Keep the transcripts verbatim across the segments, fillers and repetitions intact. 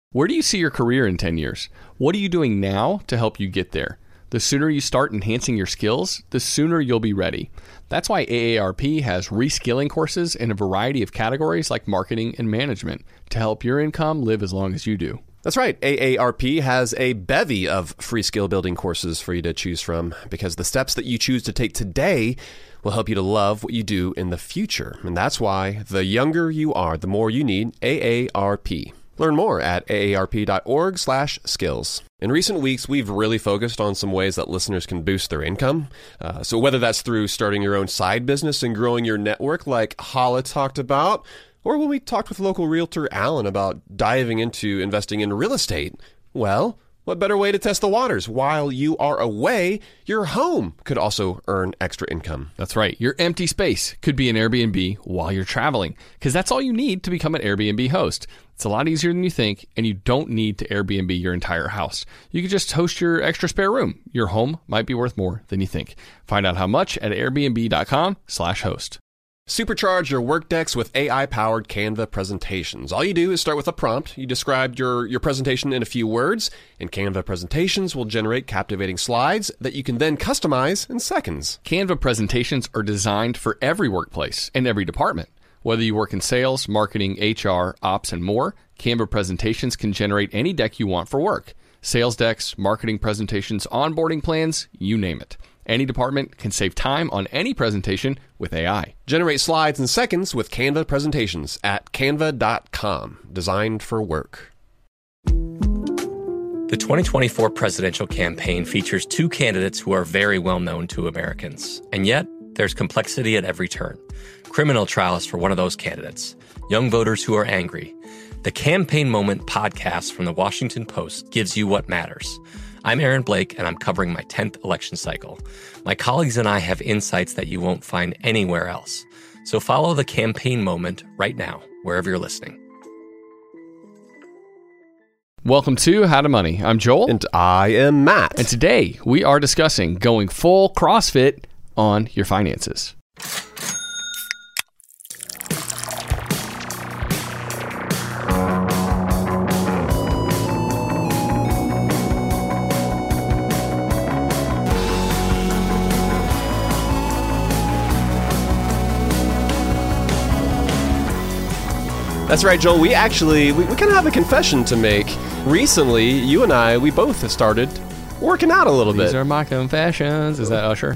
Where do you see your career in ten years? What are you doing now to help you get there? The sooner you start enhancing your skills, the sooner you'll be ready. That's why A A R P has reskilling courses in a variety of categories like marketing and management to help your income live as long as you do. That's right. A A R P has a bevy of free skill building courses for you to choose from because the steps that you choose to take today will help you to love what you do in the future. And that's why the younger you are, the more you need A A R P. Learn more at aarp.org slash skills. In recent weeks, we've really focused on some ways that listeners can boost their income. Uh, so whether that's through starting your own side business and growing your network like Hala talked about, or when we talked with local realtor Alan about diving into investing in real estate, well, what better way to test the waters? While you are away, your home could also earn extra income. That's right. Your empty space could be an Airbnb while you're traveling, because that's all you need to become an Airbnb host. It's a lot easier than you think, and you don't need to Airbnb your entire house. You can just host your extra spare room. Your home might be worth more than you think. Find out how much at airbnb.com slash host. Supercharge your work decks with A I-powered Canva presentations. All you do is start with a prompt. You describe your, your presentation in a few words, and Canva presentations will generate captivating slides that you can then customize in seconds. Canva presentations are designed for every workplace and every department. Whether you work in sales, marketing, H R, ops, and more, Canva presentations can generate any deck you want for work. Sales decks, marketing presentations, onboarding plans, you name it. Any department can save time on any presentation with A I. Generate slides in seconds with Canva presentations at canva dot com. Designed for work. The twenty twenty-four presidential campaign features two candidates who are very well known to Americans. And yet, there's complexity at every turn. Criminal trials for one of those candidates. Young voters who are angry. The Campaign Moment podcast from the Washington Post gives you what matters. I'm Aaron Blake, and I'm covering my tenth election cycle. My colleagues and I have insights that you won't find anywhere else. So follow the Campaign Moment right now, wherever you're listening. Welcome to How to Money. I'm Joel. And I am Matt. And today we are discussing going full CrossFit on your finances. That's right, Joel. We actually, we, we kind of have a confession to make. Recently, you and I, we both have started working out a little These bit. These are my confessions. Is that Usher?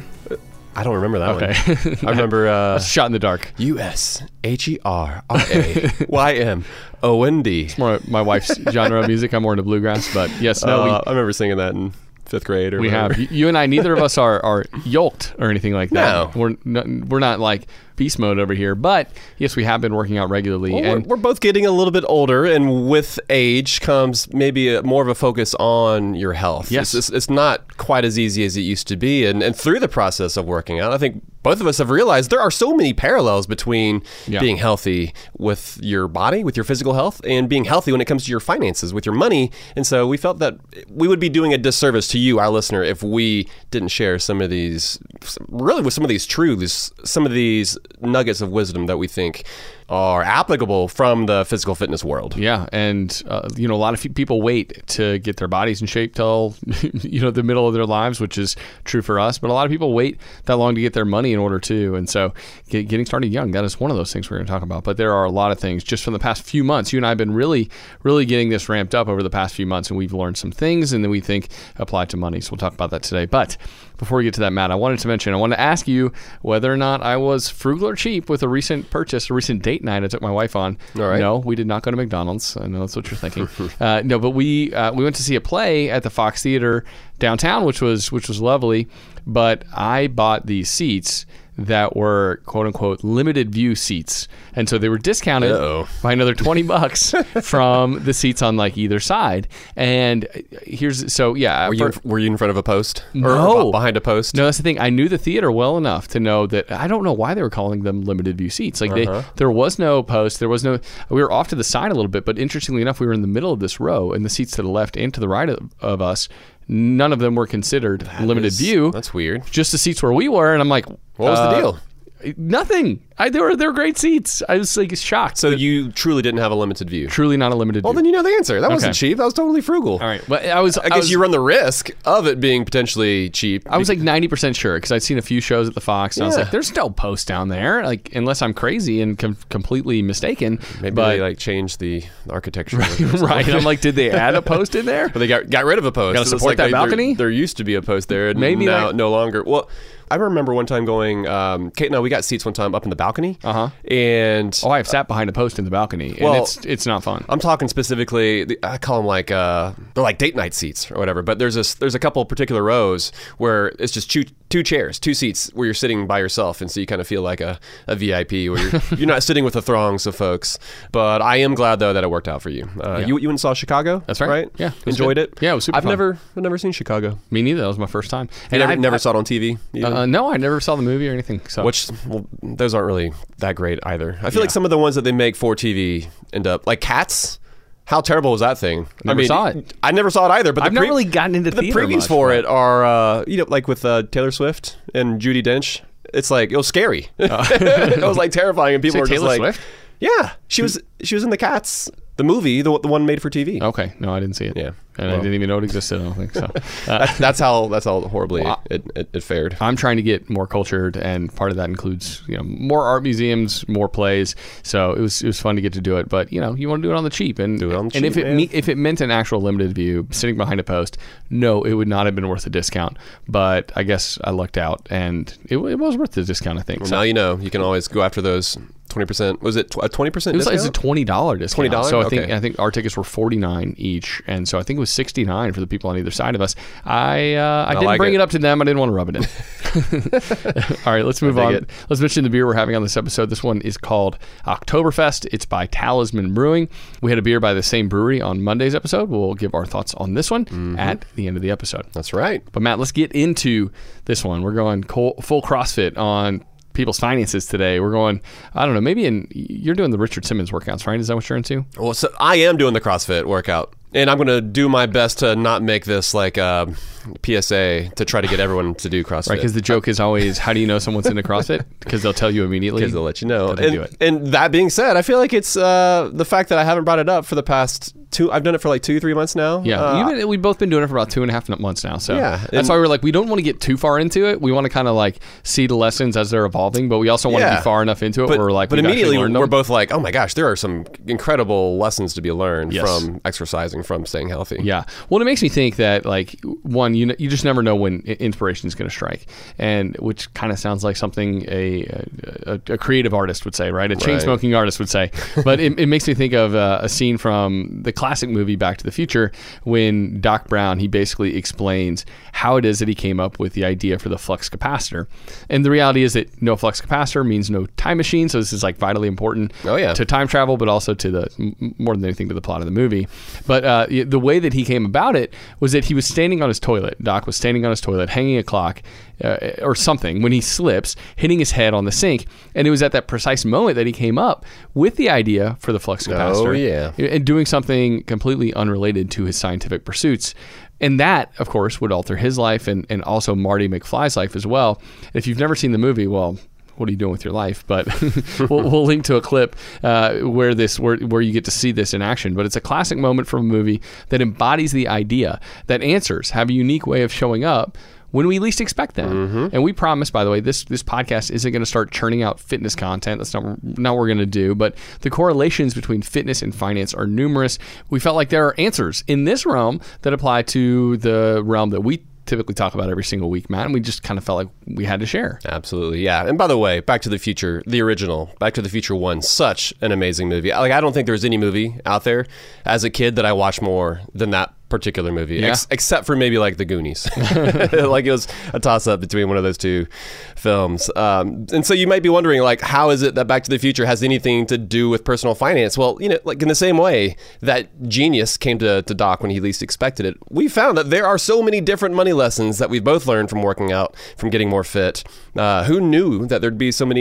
I don't remember that okay. one. I remember... Uh, shot in the dark. U S H E R R A Y M O N D. It's more my wife's genre of music. I'm more into bluegrass, but yes, no. Uh, we, I remember singing that in fifth grade or We whatever. have. You and I, neither of us are, are yoked or anything like that. No. We're not, we're not like beast mode over here, but yes, we have been working out regularly. Well, and we're, we're both getting a little bit older, and with age comes maybe a, more of a focus on your health. Yes. It's, it's, it's not quite as easy as it used to be, and, and through the process of working out, I think both of us have realized there are so many parallels between yeah. being healthy with your body, with your physical health, and being healthy when it comes to your finances, with your money. And so we felt that we would be doing a disservice to you, our listener, if we didn't share some of these, really with some of these truths, some of these nuggets of wisdom that we think are applicable from the physical fitness world. Yeah, and uh, you know, a lot of people wait to get their bodies in shape till you know the middle of their lives, which is true for us. But a lot of people wait that long to get their money in order too, and so get, getting started young, that is one of those things we're going to talk about. But there are a lot of things just from the past few months. You and I have been really, really getting this ramped up over the past few months, and we've learned some things, and then we think apply to money. So we'll talk about that today. But before we get to that, Matt, I wanted to mention, I wanted to ask you whether or not I was frugal or cheap with a recent purchase, a recent date night I took my wife on. All right. No, we did not go to McDonald's. I know that's what you're thinking. uh, no, but we uh, we went to see a play at the Fox Theater downtown, which was which was lovely. But I bought these seats that were quote unquote limited view seats, and so they were discounted Uh-oh. by another twenty bucks from the seats on like either side. And here's so yeah. Were you, for, in, were you in front of a post? Or No. behind a post? No, that's the thing. I knew the theater well enough to know that I don't know why they were calling them limited view seats. Like Uh-huh. they, there was no post. There was no. We were off to the side a little bit, but interestingly enough, we were in the middle of this row, and the seats to the left and to the right of, of us, none of them were considered That limited is- view. That's weird. Just the seats where we were, and I'm like, What was uh, the deal? Nothing. I, they were they were great seats. I was like shocked. So you truly didn't have a limited view. Truly not a limited Well, view. then you know the answer. That wasn't Okay. cheap. That was totally frugal. All right. Well, I was. I guess was, you run the risk of it being potentially cheap. I was like ninety percent sure because I'd seen a few shows at the Fox, and I was Yeah. like, "There's no post down there, like unless I'm crazy and com- completely mistaken." Maybe but, they like changed the architecture. right. I'm like, did they add a post in there? But they got got rid of a post. Gotta It was support like that they- there- balcony? There used to be a post there, and Maybe now like- no longer. Well, I remember one time going. Um, Kate and I, we got seats one time up in the balcony. Uh huh. And Oh, I've sat behind a post in the balcony, and Well, it's it's not fun. I'm talking specifically. the- I call them like uh, they're like date night seats or whatever. But there's a there's a couple particular rows where it's just two two chairs, two seats where you're sitting by yourself, and so you kind of feel like a, a V I P where you're you're not sitting with the throngs of folks. But I am glad though that it worked out for you. Uh, Yeah. You you went and saw Chicago. That's right. Right. Yeah, it was Enjoyed good. it. Yeah, it was super I've fun. never I've never seen Chicago. Me neither. That was my first time. And I I've- never I- saw it on T V. either? Uh, no, I never saw the movie or anything. So Which, well, those aren't really that great either. I feel Yeah. like some of the ones that they make for T V end up like Cats. How terrible was that thing? Never I mean, saw it. I never saw it either. But I've the never pre- really gotten into the theater previews much, for but- it are, uh, you know, like with uh, Taylor Swift and Judi Dench. It's like it was scary. it was like terrifying, and people Say were just Taylor like, Swift? "Yeah, she was she was in the Cats, the movie, the the one made for T V." Okay, no, I didn't see it. Yeah. and I Well. didn't even know it existed. I don't think so. Uh, That's, that's how that's how horribly Well, it, it, it fared. I'm trying to get more cultured, and part of that includes you know more art museums, more plays. So it was it was fun to get to do it. But you know you want to do it on the cheap, and Do it on the and cheap, if it man. me, if it meant an actual limited view, sitting behind a post, no, it would not have been worth the discount. But I guess I lucked out, and it, it was worth the discount. I think. Well, So now you know you can always go after those twenty percent. Was it tw- a twenty percent it was, like, it was a discount? twenty dollar discount. twenty dollars? So I think Okay. I think our tickets were forty nine each, and so I think it was sixty nine for the people on either side of us. I uh, I, I didn't like bring it. it up to them. I didn't want to rub it in. All right, let's move dig on. it. Let's mention the beer we're having on this episode. This one is called Oktoberfest. It's by Talisman Brewing. We had a beer by the same brewery on Monday's episode. We'll give our thoughts on this one Mm-hmm. at the end of the episode. That's right. But Matt, let's get into this one. We're going co- full CrossFit on people's finances today. We're going, I don't know, maybe in you're doing the Richard Simmons workouts, right? Is that what you're into? Well, so I am doing the CrossFit workout, and I'm going to do my best to not make this like a P S A to try to get everyone to do CrossFit. Right, because the joke is always, how do you know someone's into CrossFit? Because they'll tell you immediately. Because they'll let you know. that they And, do it. and that being said, I feel like it's uh, the fact that I haven't brought it up for the past two. I've done it for like two, three months now. Yeah, Uh, you've been, we've both been doing it for about two and a half months now. So Yeah, that's and- why we're like, we don't want to get too far into it. We want to kind of like see the lessons as they're evolving, but we also want to Yeah. be far enough into it But, where we're like, but we've actually immediately learned we're them. both like, oh my gosh, there are some incredible lessons to be learned Yes. from exercising, from staying healthy. Yeah. Well, it makes me think that like one, you know, you just never know when i- inspiration is going to strike, and which kind of sounds like something a, a a creative artist would say, right? A chain smoking artist would say. But it, it makes me think of uh, a scene from the classic movie Back to the Future when Doc Brown he basically explains how it is that he came up with the idea for the flux capacitor, and the reality is that no flux capacitor means no time machine. So this is like vitally important. Oh, yeah. To time travel, but also to the m- more than anything to the plot of the movie. But uh, the way that he came about it was that he was standing on his toilet. Doc was standing on his toilet, hanging a clock uh, or something, when he slips, hitting his head on the sink. And it was at that precise moment that he came up with the idea for the flux capacitor. Oh, yeah. And doing something completely unrelated to his scientific pursuits. And that, of course, would alter his life and, and also Marty McFly's life as well. If you've never seen the movie, well, what are you doing with your life? But we'll, we'll link to a clip uh, where this where, where you get to see this in action. But it's a classic moment from a movie that embodies the idea that answers have a unique way of showing up when we least expect them. Mm-hmm. And we promise, by the way, this this podcast isn't going to start churning out fitness content. That's not, not what we're going to do. But the correlations between fitness and finance are numerous. We felt like there are answers in this realm that apply to the realm that we typically talk about every single week, Matt, and we just kind of felt like we had to share. Absolutely, yeah. And by the way, Back to the Future, the original, Back to the Future one, such an amazing movie. Like, I don't think there's any movie out there as a kid that I watched more than that particular movie, Yeah. ex- except for maybe like The Goonies. Like, it was a toss-up between one of those two films. Um, and so you might be wondering, like, how is it that Back to the Future has anything to do with personal finance? Well, you know, like in the same way that genius came to, to Doc when he least expected it, we found that there are so many different money lessons that we've both learned from working out, from getting more fit. Uh, who knew that there'd be so many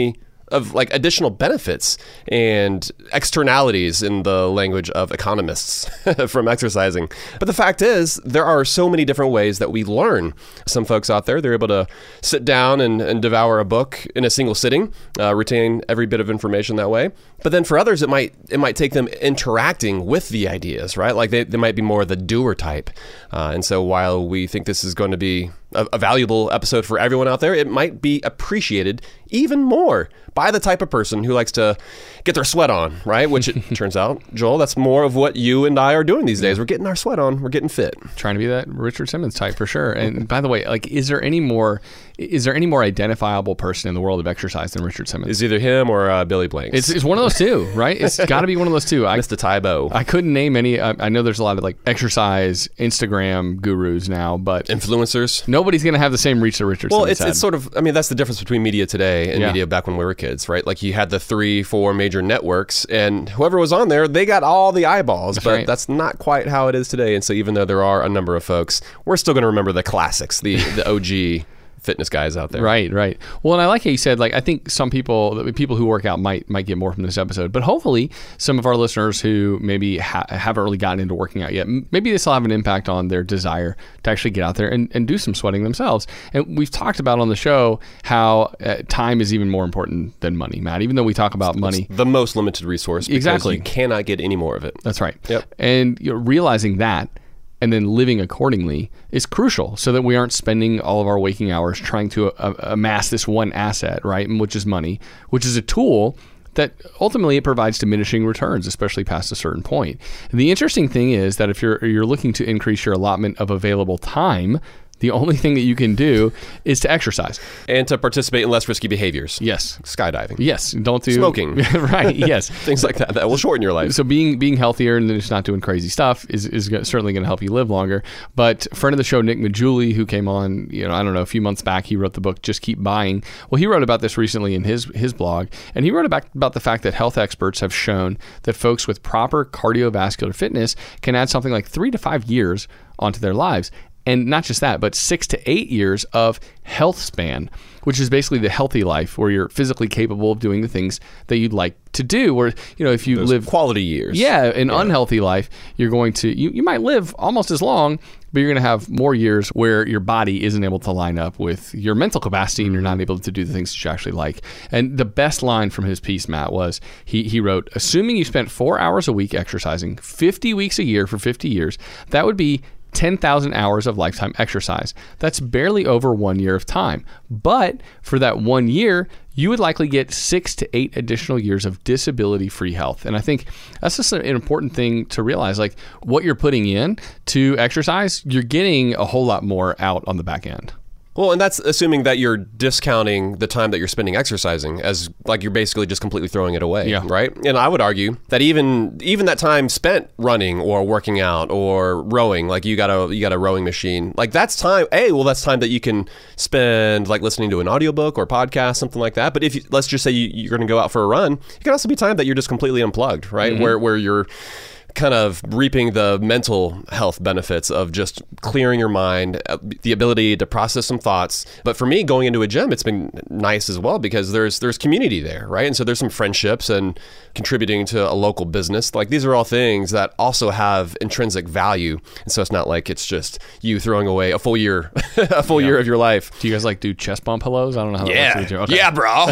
of like additional benefits and externalities in the language of economists from exercising. But the fact is, there are so many different ways that we learn. Some folks out there, they're able to sit down and, and devour a book in a single sitting, uh, retain every bit of information that way. But then for others, it might it might take them interacting with the ideas, right? Like they, they might be more the doer type. Uh, and so while we think this is going to be a, a valuable episode for everyone out there, it might be appreciated even more by the type of person who likes to get their sweat on, right? Which it turns out, Joel, that's more of what you and I are doing these days. We're getting our sweat on. We're getting fit. Trying to be that Richard Simmons type for sure. And by the way, like, is there any more, is there any more identifiable person in the world of exercise than Richard Simmons? It's either him or uh, Billy Blanks. It's, it's one of those two, right? It's got to be one of those two. I, Mister Tybo. I couldn't name any. I, I know there's a lot of like exercise Instagram gurus now, but Influencers. Nobody's going to have the same reach that Richard Well, Simmons it's had. it's sort of, I mean, that's the difference between media today and Yeah. media back when we were kids, right? Like you had the three, four major networks, and whoever was on there, they got all the eyeballs. That's but right. that's not quite how it is today. And so even though there are a number of folks, we're still going to remember the classics, the the O G fitness guys out there. Right, right. Well, and I like how you said, like, I think some people, people who work out might might get more from this episode, but hopefully some of our listeners who maybe ha- haven't really gotten into working out yet, m- maybe this will have an impact on their desire to actually get out there and, and do some sweating themselves. And we've talked about on the show how uh, time is even more important than money, Matt, even though we talk about money. It's the most limited resource because Exactly. you cannot get any more of it. That's right. Yep. And you know, realizing that and then living accordingly is crucial so that we aren't spending all of our waking hours trying to uh, amass this one asset, right, which is money, which is a tool that ultimately it provides diminishing returns, especially past a certain point. And the interesting thing is that if you're you're looking to increase your allotment of available time, the only thing that you can do is to exercise. And to participate in less risky behaviors. Yes. Skydiving. Yes. Don't do Smoking. Right. Yes. Things like that. That will shorten your life. So being being healthier and just not doing crazy stuff is, is go- certainly going to help you live longer. But friend of the show, Nick Majuli, who came on, you know, I don't know, a few months back, he wrote the book, Just Keep Buying. Well, he wrote about this recently in his, his blog, and he wrote about, about the fact that health experts have shown that folks with proper cardiovascular fitness can add something like three to five years onto their lives. And not just that, but six to eight years of health span, which is basically the healthy life where you're physically capable of doing the things that you'd like to do. Where, you know, if you Those live quality years. Yeah, an yeah. unhealthy life, you're going to, you, you might live almost as long, but you're going to have more years where your body isn't able to line up with your mental capacity and you're not able to do the things that you actually like. And the best line from his piece, Matt, was he, he wrote, assuming you spent four hours a week exercising, fifty weeks a year for fifty years, that would be ten thousand hours of lifetime exercise. That's barely over one year of time. But for that one year, you would likely get six to eight additional years of disability-free health. And I think that's just an important thing to realize. Like, what you're putting in to exercise, you're getting a whole lot more out on the back end. Well, and that's assuming that you're discounting the time that you're spending exercising as like you're basically just completely throwing it away, yeah. right? And I would argue that even even that time spent running or working out or rowing, like you got a you got a rowing machine, like that's time. A, well, that's time that you can spend like listening to an audiobook or podcast, something like that. But if you, let's just say you, you're going to go out for a run, it can also be time that you're just completely unplugged, right? Mm-hmm. Where where you're kind of reaping the mental health benefits of just clearing your mind, the ability to process some thoughts. But for me, going into a gym, it's been nice as well because there's there's community there, right? And so there's some friendships and contributing to a local business. Like these are all things that also have intrinsic value. And so it's not like it's just you throwing away a full year, a full yeah. year of your life. Do you guys like do chest bump pillows? I don't know how yeah. that works. Okay. Yeah, bro.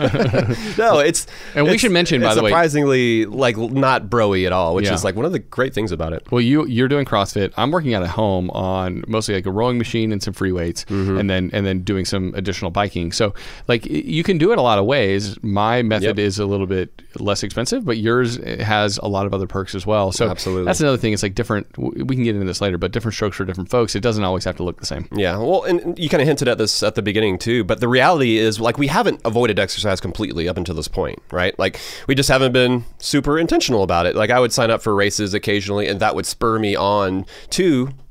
no, it's and we it's, should mention by the way, surprisingly like not broy at all, which yeah. is like one of the great things about it. Well, you you're doing CrossFit. I'm working out at home on mostly like a rowing machine and some free weights, mm-hmm. and then and then doing some additional biking. So like you can do it a lot of ways. My method yep. is a little bit less expensive, but yours has a lot of other perks as well. So absolutely, that's another thing. It's like different. We can get into this later, but different strokes for different folks. It doesn't always have to look the same. Yeah. Well, and you kind of hinted at this at the beginning too, but the reality is like we haven't avoided exercise completely up until this point, right? Like we just haven't been super intentional about it. Like I would sign up for races occasionally, and that would spur me on to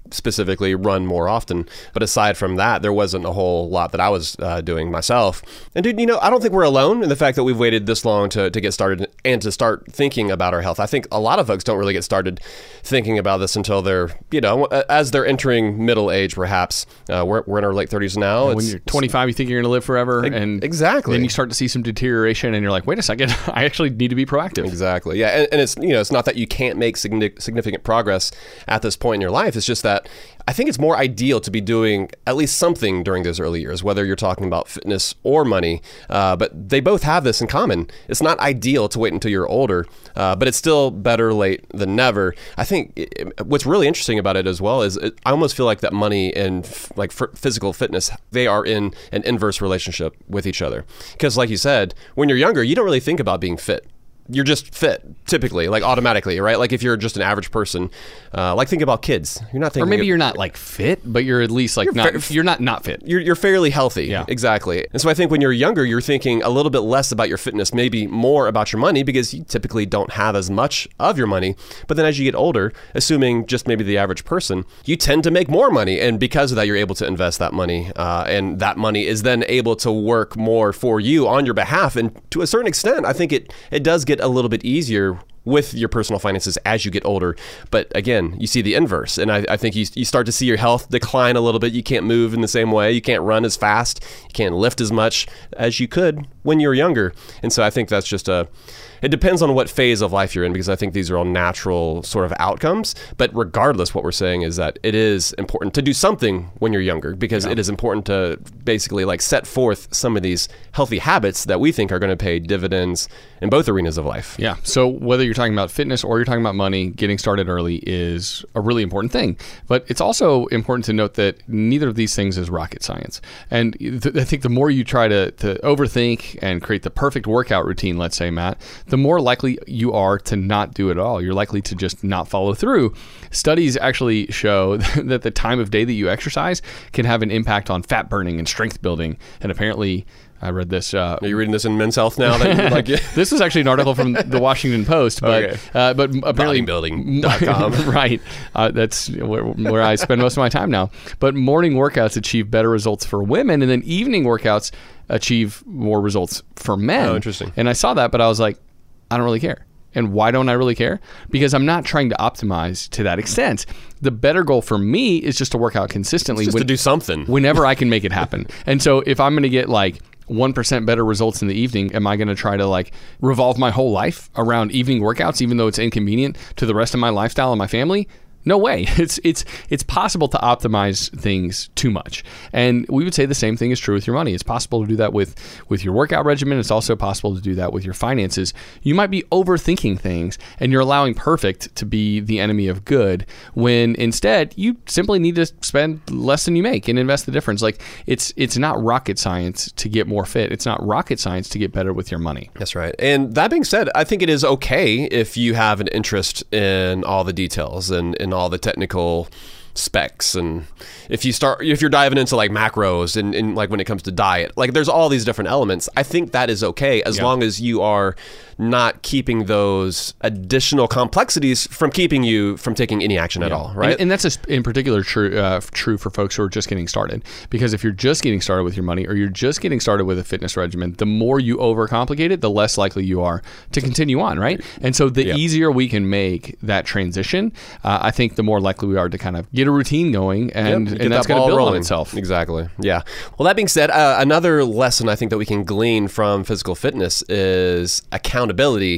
specifically run more often. But aside from that, there wasn't a whole lot that I was uh, doing myself. And dude, you know, I don't think we're alone in the fact that we've waited this long to, to get started and to start thinking about our health. I think a lot of folks don't really get started thinking about this until they're, you know, as they're entering middle age, perhaps. Uh, we're, we're in our late thirties now. When you're twenty-five, you think you're going to live forever. And exactly. Then you start to see some deterioration and you're like, wait a second, I actually need to be proactive. Exactly. Yeah. And, and it's, you know, it's not that you can't make significant progress at this point in your life. It's just that I think it's more ideal to be doing at least something during those early years, whether you're talking about fitness or money. Uh, but they both have this in common. It's not ideal to wait until you're older, uh, but it's still better late than never. I think it, what's really interesting about it as well is it, I almost feel like that money and f- like f- physical fitness, they are in an inverse relationship with each other. Because like you said, when you're younger, you don't really think about being fit. You're just fit, typically, like automatically, right? Like if you're just an average person, uh, like think about kids. You're not thinking, or maybe you're not like fit, but you're at least like you're not. Fa- you're not not fit. You're you're fairly healthy, yeah. Exactly. And so I think when you're younger, you're thinking a little bit less about your fitness, maybe more about your money, because you typically don't have as much of your money. But then as you get older, assuming just maybe the average person, you tend to make more money, and because of that, you're able to invest that money, uh, and that money is then able to work more for you on your behalf. And to a certain extent, I think it it does get a little bit easier with your personal finances as you get older. But again, you see the inverse. And I, I think you, you start to see your health decline a little bit. You can't move in the same way. You can't run as fast. You can't lift as much as you could when you were younger. And so I think that's just a, it depends on what phase of life you're in, because I think these are all natural sort of outcomes. But regardless, what we're saying is that it is important to do something when you're younger, because yeah. It is important to basically like set forth some of these healthy habits that we think are going to pay dividends in both arenas of life. Yeah. So whether you're talking about fitness or you're talking about money, getting started early is a really important thing. But it's also important to note that neither of these things is rocket science. And th- I think the more you try to, to overthink and create the perfect workout routine, let's say, Matt, the more likely you are to not do it at all. You're likely to just not follow through. Studies actually show that the time of day that you exercise can have an impact on fat burning and strength building. And apparently, I read this. Uh, Are you reading this in Men's Health now? That you like This was actually an article from the Washington Post, but okay. uh, but apparently bodybuilding dot com right. Uh, that's where, where I spend most of my time now. But morning workouts achieve better results for women, and then evening workouts achieve more results for men. Oh, interesting. And I saw that, but I was like, I don't really care. And why don't I really care? Because I'm not trying to optimize to that extent. The better goal for me is just to work out consistently. It's just when, to do something. Whenever I can make it happen. And so if I'm going to get like one percent better results in the evening, am I going to try to like revolve my whole life around evening workouts, even though it's inconvenient to the rest of my lifestyle and my family? No way. It's it's it's possible to optimize things too much. And we would say the same thing is true with your money. It's possible to do that with, with your workout regimen. It's also possible to do that with your finances. You might be overthinking things and you're allowing perfect to be the enemy of good, when instead you simply need to spend less than you make and invest the difference. Like it's it's not rocket science to get more fit. It's not rocket science to get better with your money. That's right. And that being said, I think it is okay if you have an interest in all the details and, and all the technical specs, and if you start if you're diving into like macros and, and like when it comes to diet, like there's all these different elements. I think that is okay as yeah. long as you are not keeping those additional complexities from keeping you from taking any action yeah. at all, right? And, and that's a, in particular true uh, true for folks who are just getting started. Because if you're just getting started with your money, or you're just getting started with a fitness regimen, the more you overcomplicate it, the less likely you are to continue on, right? And so the yeah. easier we can make that transition, uh, I think the more likely we are to kind of get a routine going, and, yep, and that's that going to build rolling. on itself. Exactly. Yeah. Well, that being said, uh, another lesson I think that we can glean from physical fitness is accountability.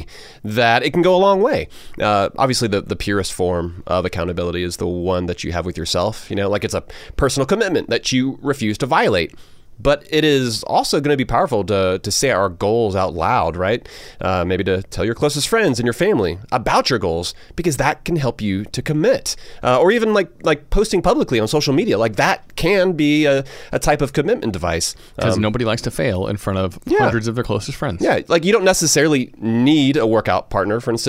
That it can go a long way. Uh, obviously, the, the purest form of accountability is the one that you have with yourself. You know, like it's a personal commitment that you refuse to violate. But it is also going to be powerful to to say our goals out loud, right? Uh, maybe to tell your closest friends and your family about your goals, because that can help you to commit. Uh, or even like like posting publicly on social media, like that can be a, a type of commitment device. Because um, nobody likes to fail in front of yeah. hundreds of their closest friends. Yeah, like you don't necessarily need a workout partner, for instance.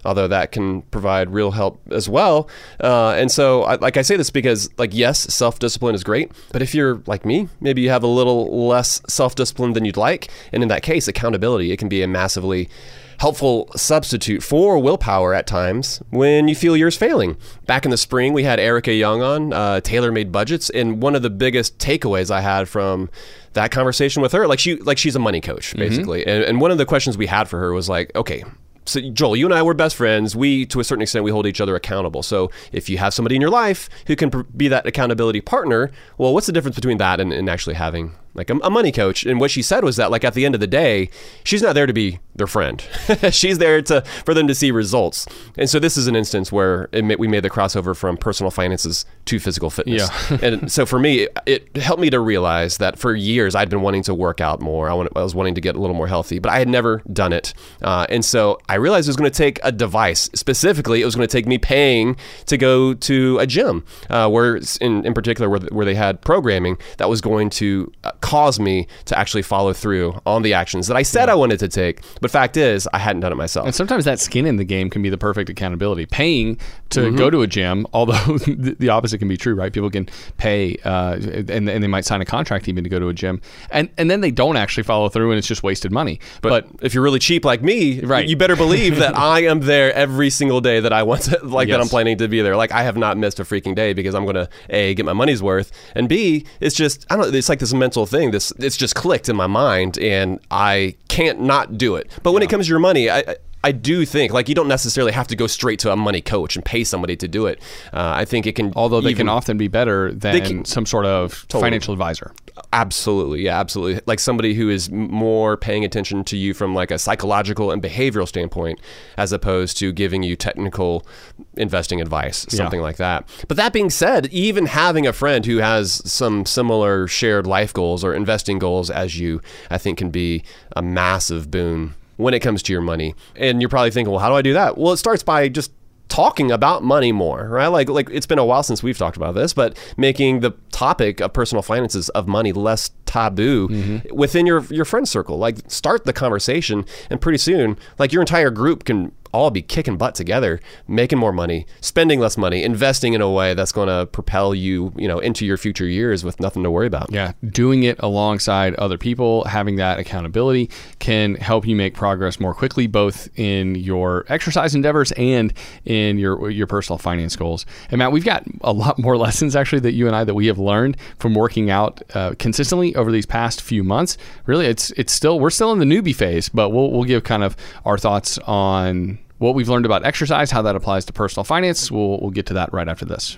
although that can provide real help as well. Uh, and so, I, like I say this because, like, yes, self-discipline is great, but if you're like me, maybe you have a little less self-discipline than you'd like, and in that case, accountability, it can be a massively helpful substitute for willpower at times when you feel yours failing. Back in the spring, we had Erica Young on, uh, Tailor-Made Budgets, and one of the biggest takeaways I had from that conversation with her, like she, like she's a money coach, basically, mm-hmm. and, and one of the questions we had for her was like, okay, so Joel, you and I were best friends. We, to a certain extent, we hold each other accountable. So if you have somebody in your life who can pr- be that accountability partner, well, what's the difference between that and, and actually having like a, a money coach? And what she said was that, like, at the end of the day, she's not there to be their friend. She's there to for them to see results. And so this is an instance where it may, we made the crossover from personal finances to physical fitness. Yeah. And so for me, it, it helped me to realize that for years I'd been wanting to work out more. I, want, I was wanting to get a little more healthy, but I had never done it. Uh, and so I realized it was going to take a device. Specifically, it was going to take me paying to go to a gym, uh, where in, in particular where, where they had programming that was going to uh, cause me to actually follow through on the actions that I said yeah. I wanted to take. But fact is, I hadn't done it myself. And sometimes that skin in the game can be the perfect accountability. Paying to mm-hmm. go to a gym, although the opposite can be true, right? People can pay uh, and, and they might sign a contract even to go to a gym. And and then they don't actually follow through and it's just wasted money. But, but if you're really cheap like me, right. you better believe that I am there every single day that I want to, like yes. that I'm planning to be there. Like, I have not missed a freaking day because I'm going to, A, get my money's worth, and B, it's just, I don't know, it's like this mental thing. This It's just clicked in my mind and I can't not do it. But when yeah. it comes to your money, I, I do think, like, you don't necessarily have to go straight to a money coach and pay somebody to do it. Uh, I think it can... Although they even, can often be better than can, some sort of totally. financial advisor. Absolutely. Yeah, absolutely. Like somebody who is more paying attention to you from like a psychological and behavioral standpoint, as opposed to giving you technical investing advice, something yeah. like that. But that being said, even having a friend who has some similar shared life goals or investing goals as you, I think can be a massive boon when it comes to your money. And you're probably thinking, well, how do I do that? Well, it starts by just talking about money more, right? Like, like it's been a while since we've talked about this, but making the topic of personal finances, of money, less taboo mm-hmm. within your your friend circle. Like, start the conversation, and pretty soon, like, your entire group can all be kicking butt together, making more money, spending less money, investing in a way that's going to propel you, you know, into your future years with nothing to worry about. Yeah, doing it alongside other people, having that accountability can help you make progress more quickly, both in your exercise endeavors and in your your personal finance goals. And Matt, we've got a lot more lessons actually that you and I that we have learned from working out uh, consistently over these past few months. Really, it's it's still we're still in the newbie phase, but we'll we'll give kind of our thoughts on what we've learned about exercise, how that applies to personal finance. We'll we'll get to that right after this.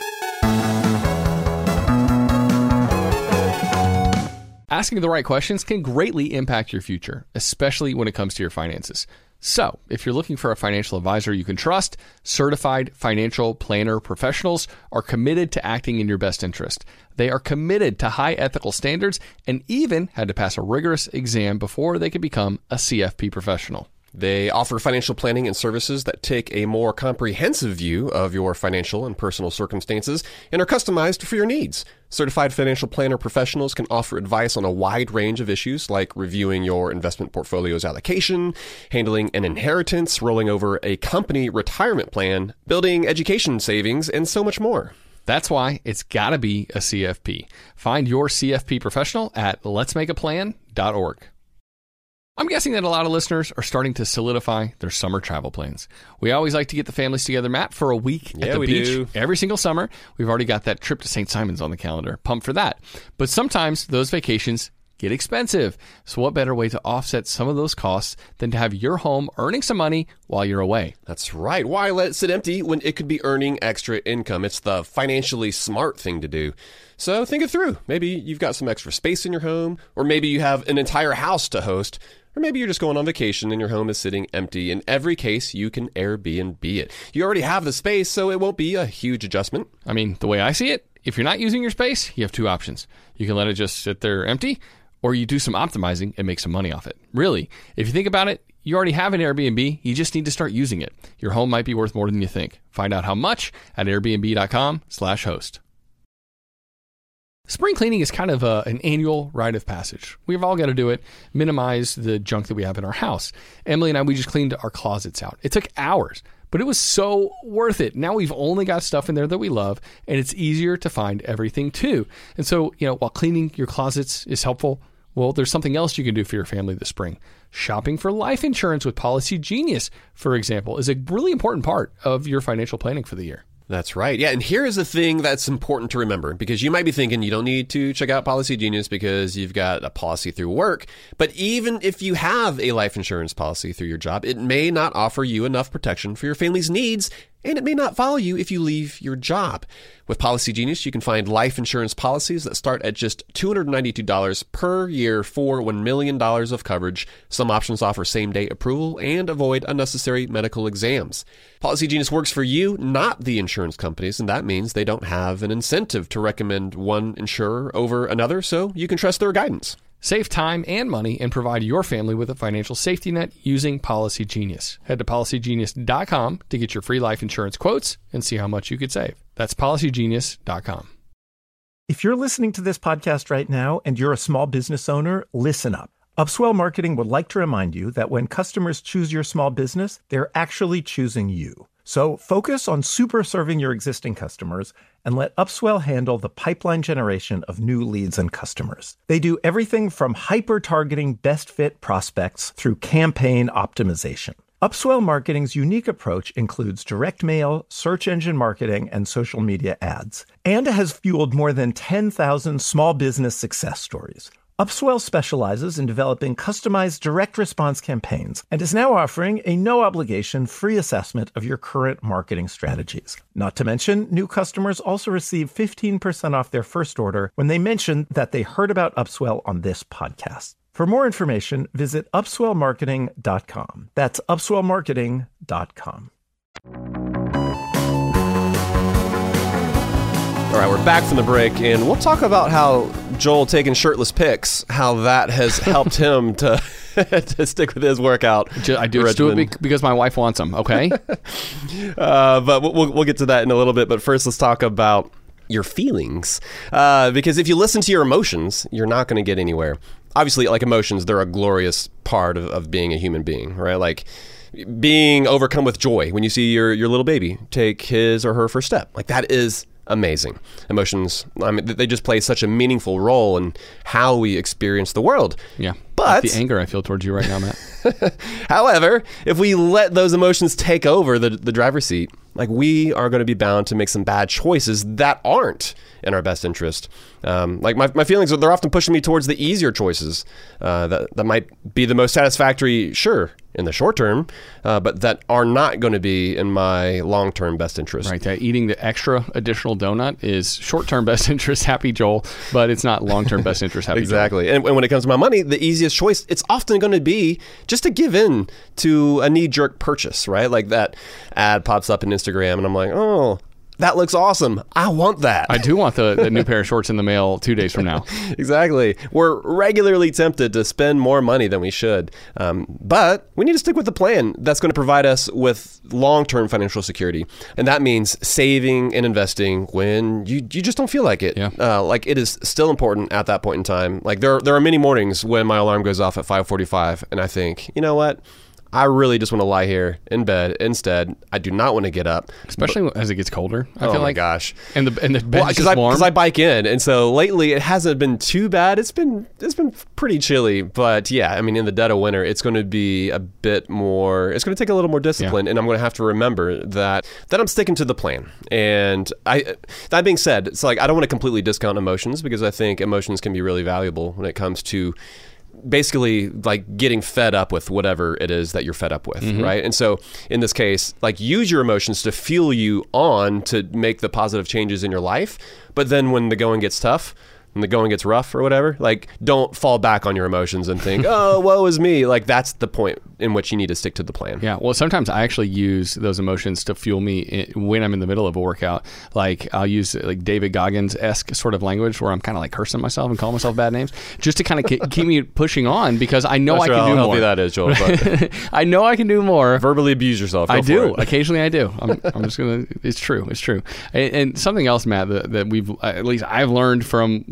Asking the right questions can greatly impact your future, especially when it comes to your finances. So, if you're looking for a financial advisor you can trust, certified financial planner professionals are committed to acting in your best interest. They are committed to high ethical standards and even had to pass a rigorous exam before they could become a C F P professional. They offer financial planning and services that take a more comprehensive view of your financial and personal circumstances and are customized for your needs. Certified financial planner professionals can offer advice on a wide range of issues like reviewing your investment portfolio's allocation, handling an inheritance, rolling over a company retirement plan, building education savings, and so much more. That's why it's got to be a C F P. Find your C F P professional at lets make a plan dot org. I'm guessing that a lot of listeners are starting to solidify their summer travel plans. We always like to get the families together, Matt, for a week yeah, at the we beach do. every single summer. We've already got that trip to Saint Simons on the calendar. Pumped for that. But sometimes those vacations get expensive. So what better way to offset some of those costs than to have your home earning some money while you're away? That's right. Why let it sit empty when it could be earning extra income? It's the financially smart thing to do. So think it through. Maybe you've got some extra space in your home, or maybe you have an entire house to host. Or maybe you're just going on vacation and your home is sitting empty. In every case, you can Airbnb it. You already have the space, so it won't be a huge adjustment. I mean, the way I see it, if you're not using your space, you have two options. You can let it just sit there empty, or you do some optimizing and make some money off it. Really, if you think about it, you already have an Airbnb. You just need to start using it. Your home might be worth more than you think. Find out how much at airbnb dot com slash host. Spring cleaning is kind of a, an annual rite of passage. We've all got to do it, minimize the junk that we have in our house. Emily and I, we just cleaned our closets out. It took hours, but it was so worth it. Now we've only got stuff in there that we love, and it's easier to find everything too. And so, you know, while cleaning your closets is helpful, well, there's something else you can do for your family this spring. Shopping for life insurance with Policy Genius, for example, is a really important part of your financial planning for the year. That's right. Yeah. And here is the thing that's important to remember, because you might be thinking you don't need to check out Policy Genius because you've got a policy through work. But even if you have a life insurance policy through your job, it may not offer you enough protection for your family's needs, and it may not follow you if you leave your job. With Policy Genius, you can find life insurance policies that start at just two hundred ninety-two dollars per year for one million dollars of coverage. Some options offer same-day approval and avoid unnecessary medical exams. Policy Genius works for you, not the insurance companies, and that means they don't have an incentive to recommend one insurer over another, so you can trust their guidance. Save time and money and provide your family with a financial safety net using Policy Genius. Head to policy genius dot com to get your free life insurance quotes and see how much you could save. That's policy genius dot com. If you're listening to this podcast right now and you're a small business owner, listen up. Upswell Marketing would like to remind you that when customers choose your small business, they're actually choosing you. So focus on super serving your existing customers and let Upswell handle the pipeline generation of new leads and customers. They do everything from hyper-targeting best fit prospects through campaign optimization. Upswell Marketing's unique approach includes direct mail, search engine marketing, and social media ads, and has fueled more than ten thousand small business success stories. Upswell specializes in developing customized direct response campaigns and is now offering a no-obligation free assessment of your current marketing strategies. Not to mention, new customers also receive fifteen percent off their first order when they mention that they heard about Upswell on this podcast. For more information, visit upswell marketing dot com. That's upswell marketing dot com. All right, we're back from the break, and we'll talk about how Joel taking shirtless pics, how that has helped him to to stick with his workout. I do, just do it because my wife wants them, okay? uh, but we'll, we'll get to that in a little bit. But first, let's talk about your feelings. Uh, because if you listen to your emotions, you're not going to get anywhere. Obviously, like emotions, they're a glorious part of, of being a human being, right? Like being overcome with joy when you see your, your little baby take his or her first step. Like that is amazing. Emotions, I mean, they just play such a meaningful role in how we experience the world. Yeah. But like the anger I feel towards you right now, Matt. However, if we let those emotions take over the, the driver's seat, like we are going to be bound to make some bad choices that aren't in our best interest. Um, like my, my feelings, they're often pushing me towards the easier choices uh, that, that might be the most satisfactory, sure, in the short term, uh, but that are not going to be in my long-term best interest. Right. That eating the extra additional donut is short-term best interest, happy Joel, but it's not long-term best interest, happy exactly. Joel. And, and when it comes to my money, the easiest choice, it's often going to be just to give in to a knee-jerk purchase, right? Like that ad pops up in Instagram and I'm like, oh, that looks awesome. I want that. I do want the, the new pair of shorts in the mail two days from now. Exactly. We're regularly tempted to spend more money than we should. Um, but we need to stick with the plan that's going to provide us with long-term financial security. And that means saving and investing when you, you just don't feel like it. Yeah. Uh, like it is still important at that point in time. Like there, there are many mornings when my alarm goes off at five forty-five and I think, you know what? I really just want to lie here in bed instead. I do not want to get up. Especially but, as it gets colder. I oh feel my like. gosh. And the and the bed well, is just warm. Because I bike in. And so lately it hasn't been too bad. It's been it's been pretty chilly. But yeah, I mean, in the dead of winter, it's going to be a bit more, it's going to take a little more discipline. Yeah. And I'm going to have to remember that, that I'm sticking to the plan. And I, that being said, it's like I don't want to completely discount emotions because I think emotions can be really valuable when it comes to basically like getting fed up with whatever it is that you're fed up with, mm-hmm. right? And so in this case, like use your emotions to fuel you on to make the positive changes in your life. But then when the going gets tough, when the going gets rough or whatever, like don't fall back on your emotions and think, oh, woe is me. Like that's the point in which you need to stick to the plan. Yeah. Well, sometimes I actually use those emotions to fuel me in, when I'm in the middle of a workout. Like I'll use like David Goggins-esque sort of language where I'm kind of like cursing myself and calling myself bad names just to kind of ke- keep me pushing on because I know I can do more. more. That is, Joel. But I know I can do more. Verbally abuse yourself. Go I do. It. Occasionally I do. I'm, I'm just going to, it's true. It's true. And, and something else, Matt, that, that we've, at least I've learned from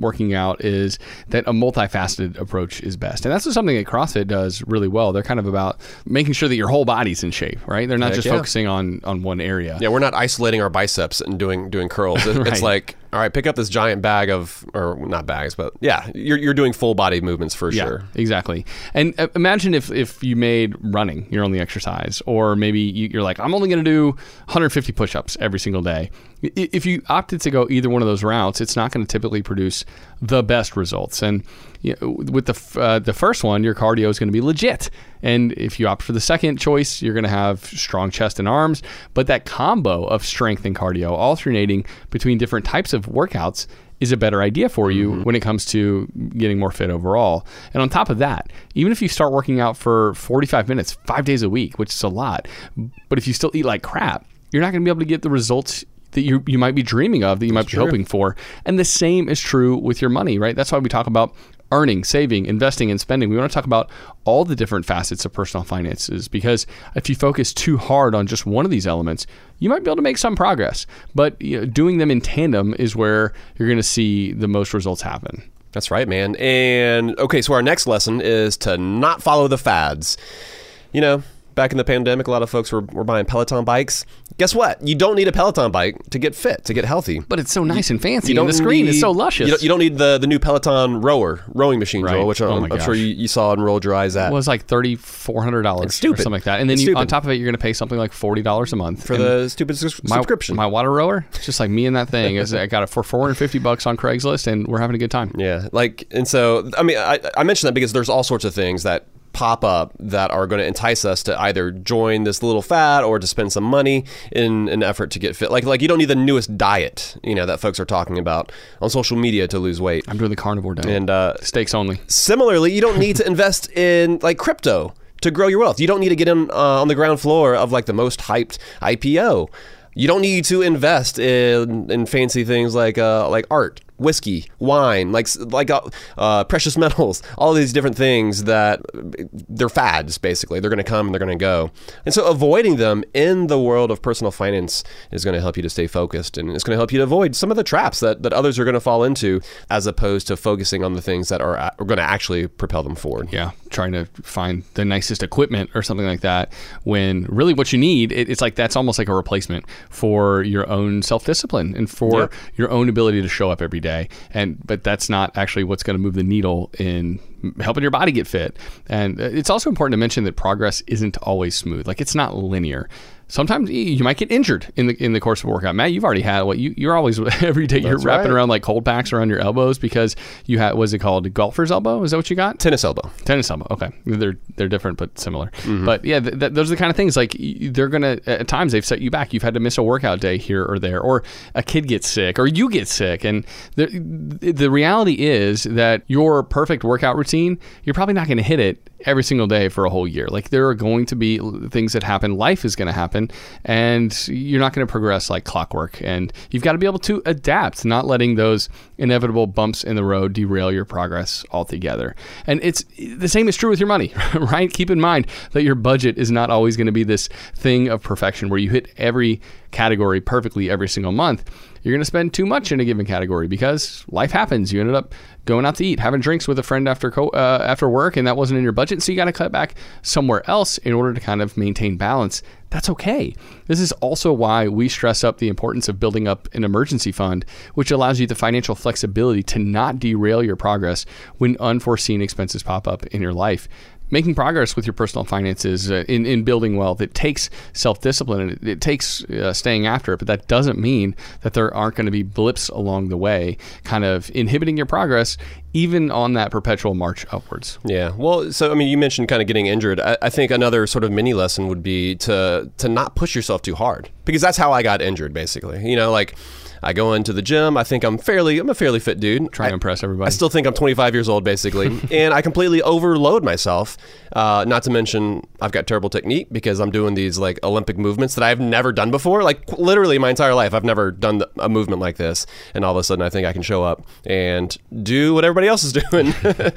working out is that a multifaceted approach is best. And that's just something that CrossFit does really well. They're kind of about making sure that your whole body's in shape, right? They're not Heck just yeah. focusing on, on one area. Yeah, we're not isolating our biceps and doing doing curls. It, Right. It's like, all right, pick up this giant bag of, or not bags, but yeah, you're you're doing full body movements for Yeah, sure. exactly. And uh, imagine if, if you made running your only exercise, or maybe you, you're like, I'm only going to do one hundred fifty push-ups every single day. I- If you opted to go either one of those routes, it's not going to typically produce the best results. And you know, with the f- uh, the first one, your cardio is going to be legit. And if you opt for the second choice, you're going to have strong chest and arms. But that combo of strength and cardio, alternating between different types of workouts, is a better idea for you mm-hmm. when it comes to getting more fit overall. And on top of that, even if you start working out for forty-five minutes, five days a week, which is a lot, but if you still eat like crap, you're not going to be able to get the results that you you might be dreaming of, that you might That's be true. hoping for. And the same is true with your money, right? That's why we talk about earning, saving, investing, and spending. We want to talk about all the different facets of personal finances, because if you focus too hard on just one of these elements, you might be able to make some progress. But you know, doing them in tandem is where you're going to see the most results happen. That's right, man. And okay, so our next lesson is to not follow the fads. You know, back in the pandemic, a lot of folks were, were buying Peloton bikes. Guess what? You don't need a Peloton bike to get fit, to get healthy. But it's so nice and fancy, You and the screen need- is so luscious. You don't, you don't need the, the new Peloton rower, rowing machine, Right. Joel, which Oh I'm, my I'm sure gosh. you, you saw and rolled your eyes at. It was like three thousand four hundred dollars It's or stupid. something like that. And then It's you, on stupid. top of it, you're going to pay something like forty dollars a month. for And the stupid sus- my, subscription. My water rower, it's just like me and that thing. Is I got it for four hundred fifty bucks on Craigslist, and we're having a good time. Yeah, like, and so, I mean, I, I mentioned that because there's all sorts of things that pop up that are going to entice us to either join this little fad or to spend some money in an effort to get fit. Like, like you don't need the newest diet, you know, that folks are talking about on social media to lose weight. I'm doing the carnivore diet. And uh, Steaks only. similarly, you don't need to invest in like crypto to grow your wealth. You don't need to get in uh, on the ground floor of like the most hyped I P O. You don't need to invest in in fancy things like uh, like art, whiskey, wine, like like uh, uh, precious metals, all these different things that they're fads, basically. They're going to come and they're going to go. And so avoiding them in the world of personal finance is going to help you to stay focused, and it's going to help you to avoid some of the traps that, that others are going to fall into, as opposed to focusing on the things that are, are going to actually propel them forward. Yeah, trying to find the nicest equipment or something like that, when really what you need, it, it's like that's almost like a replacement for your own self-discipline and for Yep. your own ability to show up every day. And but that's not actually what's going to move the needle in helping your body get fit. And it's also important to mention that progress isn't always smooth. Like, it's not linear. Sometimes you might get injured in the in the course of a workout. Matt, you've already had what you you're always every day you're That's wrapping right. around like cold packs around your elbows because you had, what's it called, golfer's elbow? Is that what you got? Tennis elbow. Tennis elbow. Okay, they're they're different but similar. Mm-hmm. But yeah, th- th- those are the kind of things like y- they're gonna at times they've set you back. You've had to miss a workout day here or there, or a kid gets sick, or you get sick. And the the reality is that your perfect workout routine, you're probably not going to hit it every single day for a whole year. Like, there are going to be things that happen. Life is going to happen, and you're not going to progress like clockwork. And you've got to be able to adapt, not letting those inevitable bumps in the road derail your progress altogether. And it's the same is true with your money, right? Keep in mind that your budget is not always going to be this thing of perfection where you hit every category perfectly every single month. You're going to spend too much in a given category because life happens. You ended up going out to eat, having drinks with a friend after co- uh, after work, and that wasn't in your budget. So you got to cut back somewhere else in order to kind of maintain balance. That's okay. This is also why we stress up the importance of building up an emergency fund, which allows you the financial flexibility to not derail your progress when unforeseen expenses pop up in your life. Making progress with your personal finances uh, in, in building wealth, it takes self-discipline and it, it takes uh, staying after it, but that doesn't mean that there aren't going to be blips along the way, kind of inhibiting your progress, even on that perpetual march upwards. Yeah. Well, so, I mean, you mentioned kind of getting injured. I, I think another sort of mini lesson would be to to not push yourself too hard, because that's how I got injured, basically. You know, like, I go into the gym. I think I'm fairly, I'm a fairly fit dude. Trying to I, impress everybody. I still think I'm twenty-five years old, basically. And I completely overload myself. Uh, not to mention, I've got terrible technique because I'm doing these like Olympic movements that I've never done before. Like, literally my entire life, I've never done a movement like this. And all of a sudden, I think I can show up and do what everybody else is doing.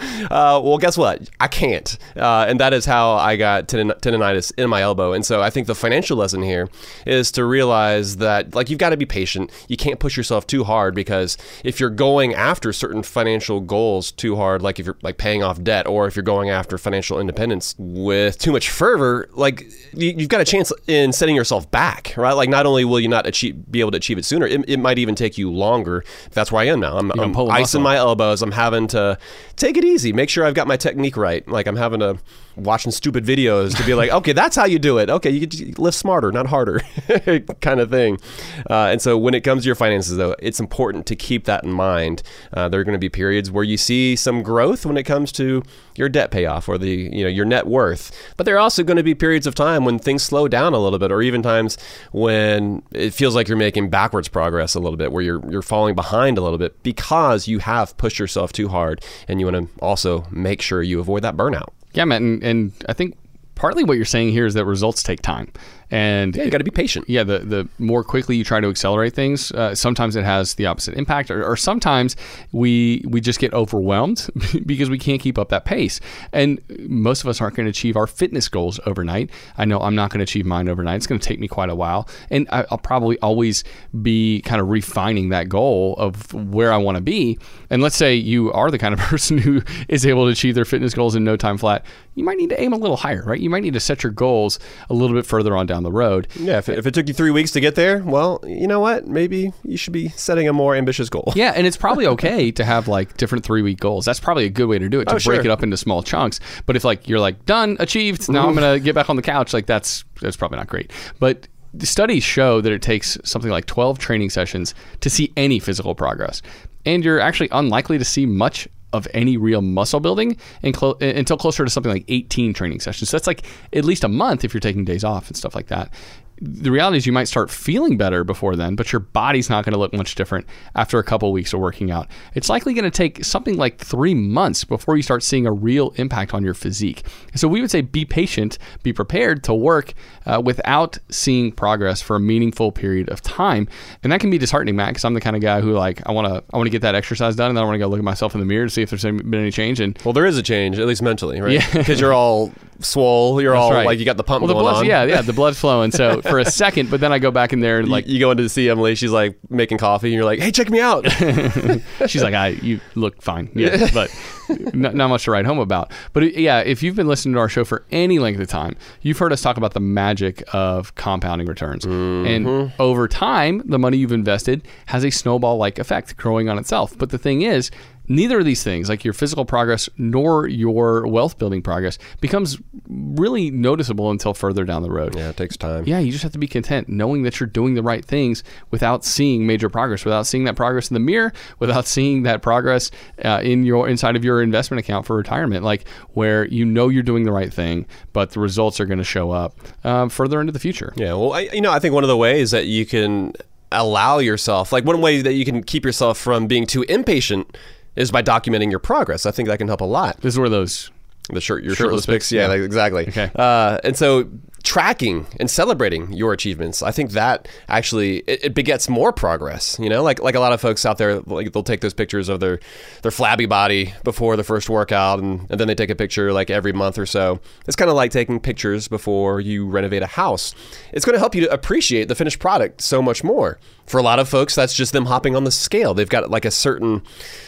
uh, well, guess what? I can't. Uh, and that is how I got tendon- tendonitis in my elbow. And so I think the financial lesson here is to realize that, like, you've got to be patient. You can't can't push yourself too hard, because if you're going after certain financial goals too hard, like if you're like paying off debt, or if you're going after financial independence with too much fervor, like you, you've got a chance in setting yourself back, right? Like not only will you not achieve, be able to achieve it sooner, it, it might even take you longer. That's where I am now. I'm, I'm icing my elbows. I'm having to take it easy, make sure I've got my technique right. Like I'm having to watching stupid videos to be like, okay, that's how you do it. Okay, you could lift smarter, not harder, kind of thing. Uh, and so when it comes to your finances, though, it's important to keep that in mind. Uh, there are going to be periods where you see some growth when it comes to your debt payoff or the you know your net worth. But there are also going to be periods of time when things slow down a little bit, or even times when it feels like you're making backwards progress a little bit, where you're you're falling behind a little bit because you have pushed yourself too hard, and you want to also make sure you avoid that burnout. Yeah, Matt, and, and I think partly what you're saying here is that results take time. And yeah, you got to be patient. Yeah, the, the more quickly you try to accelerate things, uh, sometimes it has the opposite impact, or, or sometimes we we just get overwhelmed because we can't keep up that pace. And most of us aren't going to achieve our fitness goals overnight. I know I'm not going to achieve mine overnight. It's going to take me quite a while, and I, I'll probably always be kind of refining that goal of where I want to be. And let's say you are the kind of person who is able to achieve their fitness goals in no time flat. You might need to aim a little higher, right? You might need to set your goals a little bit further on down the road. Yeah, if it, if it took you three weeks to get there, well, you know what? Maybe you should be setting a more ambitious goal. Yeah, and it's probably okay to have like different three-week goals. That's probably a good way to do it, to oh, break sure. it up into small chunks. But if like you're like, done, achieved, now I'm going to get back on the couch, like that's that's probably not great. But the studies show that it takes something like twelve training sessions to see any physical progress. And you're actually unlikely to see much of any real muscle building in clo- until closer to something like eighteen training sessions. So that's like at least a month if you're taking days off and stuff like that. The reality is you might start feeling better before then, but your body's not going to look much different after a couple of weeks of working out. It's likely going to take something like three months before you start seeing a real impact on your physique. So we would say be patient, be prepared to work uh, without seeing progress for a meaningful period of time. And that can be disheartening, Matt, because I'm the kind of guy who like, I want to I want to get that exercise done, and then I want to go look at myself in the mirror to see if there's been any change. And well, there is a change, at least mentally, right? Yeah. Because you're all swole, you're That's all right. like you got the pump well, the going blood's, on. Yeah, yeah, the blood's flowing. So for a second, but then I go back in there and like you, you go in to see Emily, she's like making coffee, and you're like, hey, check me out. She's like, I, you look fine. Yeah, but not, not much to write home about. But yeah, if you've been listening to our show for any length of time, you've heard us talk about the magic of compounding returns. Mm-hmm. And over time, the money you've invested has a snowball-like effect growing on itself. But the thing is, neither of these things, like your physical progress nor your wealth building progress, becomes really noticeable until further down the road. Yeah, it takes time. Yeah, you just have to be content knowing that you're doing the right things without seeing major progress, without seeing that progress in the mirror, without seeing that progress uh, in your inside of your investment account for retirement, like where you know you're doing the right thing, but the results are going to show up um, further into the future. Yeah, well, I, you know, I think one of the ways that you can allow yourself, like one way that you can keep yourself from being too impatient is by documenting your progress. I think that can help a lot. This is where those the shirt, your shirtless, shirtless pics, pics, yeah, yeah. like, exactly. Okay. Uh, and so tracking and celebrating your achievements, I think that actually it, it begets more progress. You know, like like a lot of folks out there, like they'll take those pictures of their their flabby body before the first workout, and, and then they take a picture like every month or so. It's kind of like taking pictures before you renovate a house. It's going to help you to appreciate the finished product so much more. For a lot of folks, that's just them hopping on the scale. They've got like a certain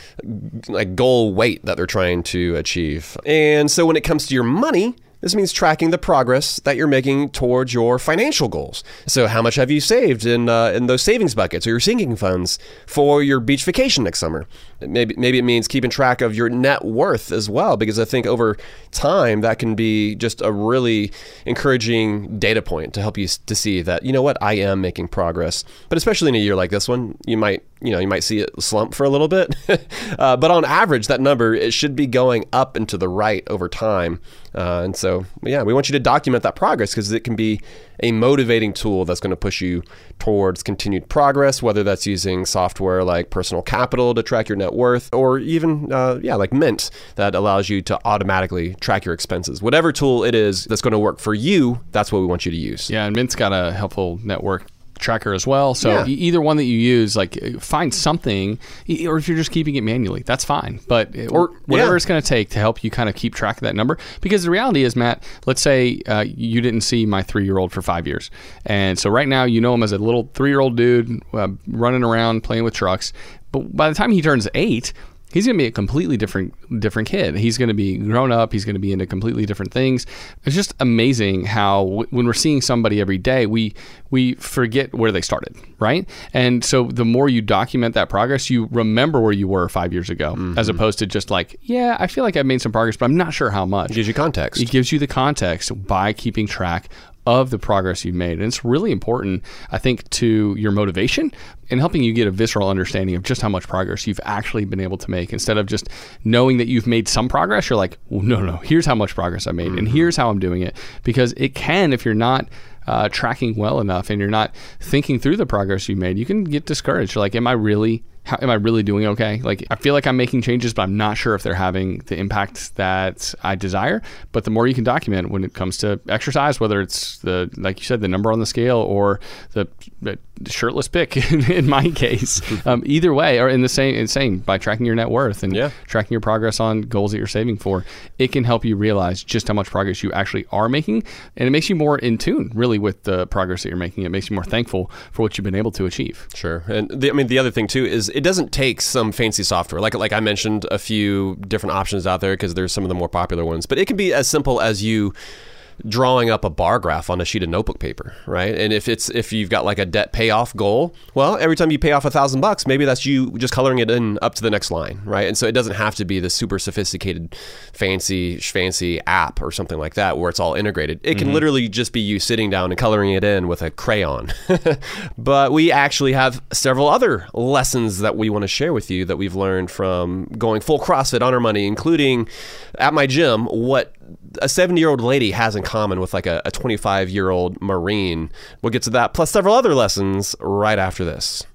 like goal weight that they're trying to achieve. And so when it comes to your money, this means tracking the progress that you're making towards your financial goals. So how much have you saved in uh, in those savings buckets or your sinking funds for your beach vacation next summer? Maybe maybe it means keeping track of your net worth as well, because I think over time that can be just a really encouraging data point to help you to see that, you know what, I am making progress. But especially in a year like this one, you might you know you might see it slump for a little bit, uh, but on average that number, it should be going up and to the right over time. Uh, and so, yeah, we want you to document that progress because it can be a motivating tool that's going to push you towards continued progress, whether that's using software like Personal Capital to track your net worth, or even, uh, yeah, like Mint that allows you to automatically track your expenses. Whatever tool it is that's going to work for you, that's what we want you to use. Yeah, and Mint's got a helpful network tracker as well. So Yeah. e- either one that you use, like find something, e- or if you're just keeping it manually, that's fine. But it- Or- whatever yeah. it's going to take to help you kind of keep track of that number. Because the reality is, Matt, let's say uh, you didn't see my three-year-old for five years. And so right now you know him as a little three-year-old dude uh, running around playing with trucks. But by the time he turns eight, he's going to be a completely different different kid. He's going to be grown up. He's going to be into completely different things. It's just amazing how w- when we're seeing somebody every day, we we forget where they started, right? And so the more you document that progress, you remember where you were five years ago, mm-hmm. as opposed to just like, yeah, I feel like I've made some progress, but I'm not sure how much. It gives you context. It gives you the context by keeping track of the progress you've made. And it's really important, I think, to your motivation and helping you get a visceral understanding of just how much progress you've actually been able to make. Instead of just knowing that you've made some progress, you're like, well, no, no, here's how much progress I made, mm-hmm. and here's how I'm doing it. Because it can, if you're not uh, tracking well enough and you're not thinking through the progress you made, you can get discouraged. You're like, am I really How, am I really doing okay? Like, I feel like I'm making changes, but I'm not sure if they're having the impact that I desire. But the more you can document when it comes to exercise, whether it's the, like you said, the number on the scale or the, the shirtless pic in, in my case, um, either way, or in the same, in same by tracking your net worth and yeah. tracking your progress on goals that you're saving for, it can help you realize just how much progress you actually are making. And it makes you more in tune, really, with the progress that you're making. It makes you more thankful for what you've been able to achieve. Sure. And the, I mean, the other thing too is it doesn't take some fancy software. Like like I mentioned, a few different options out there because there's some of the more popular ones. But it can be as simple as you drawing up a bar graph on a sheet of notebook paper, right? And if it's if you've got like a debt payoff goal, well, every time you pay off a thousand bucks, maybe that's you just coloring it in up to the next line, right? And so it doesn't have to be the super sophisticated, fancy, fancy app or something like that where it's all integrated. It can mm-hmm. literally just be you sitting down and coloring it in with a crayon. But we actually have several other lessons that we want to share with you that we've learned from going full CrossFit on our money, including at my gym, what a seventy-year-old lady has in common with like a twenty-five-year-old Marine. We'll get to that, plus several other lessons right after this.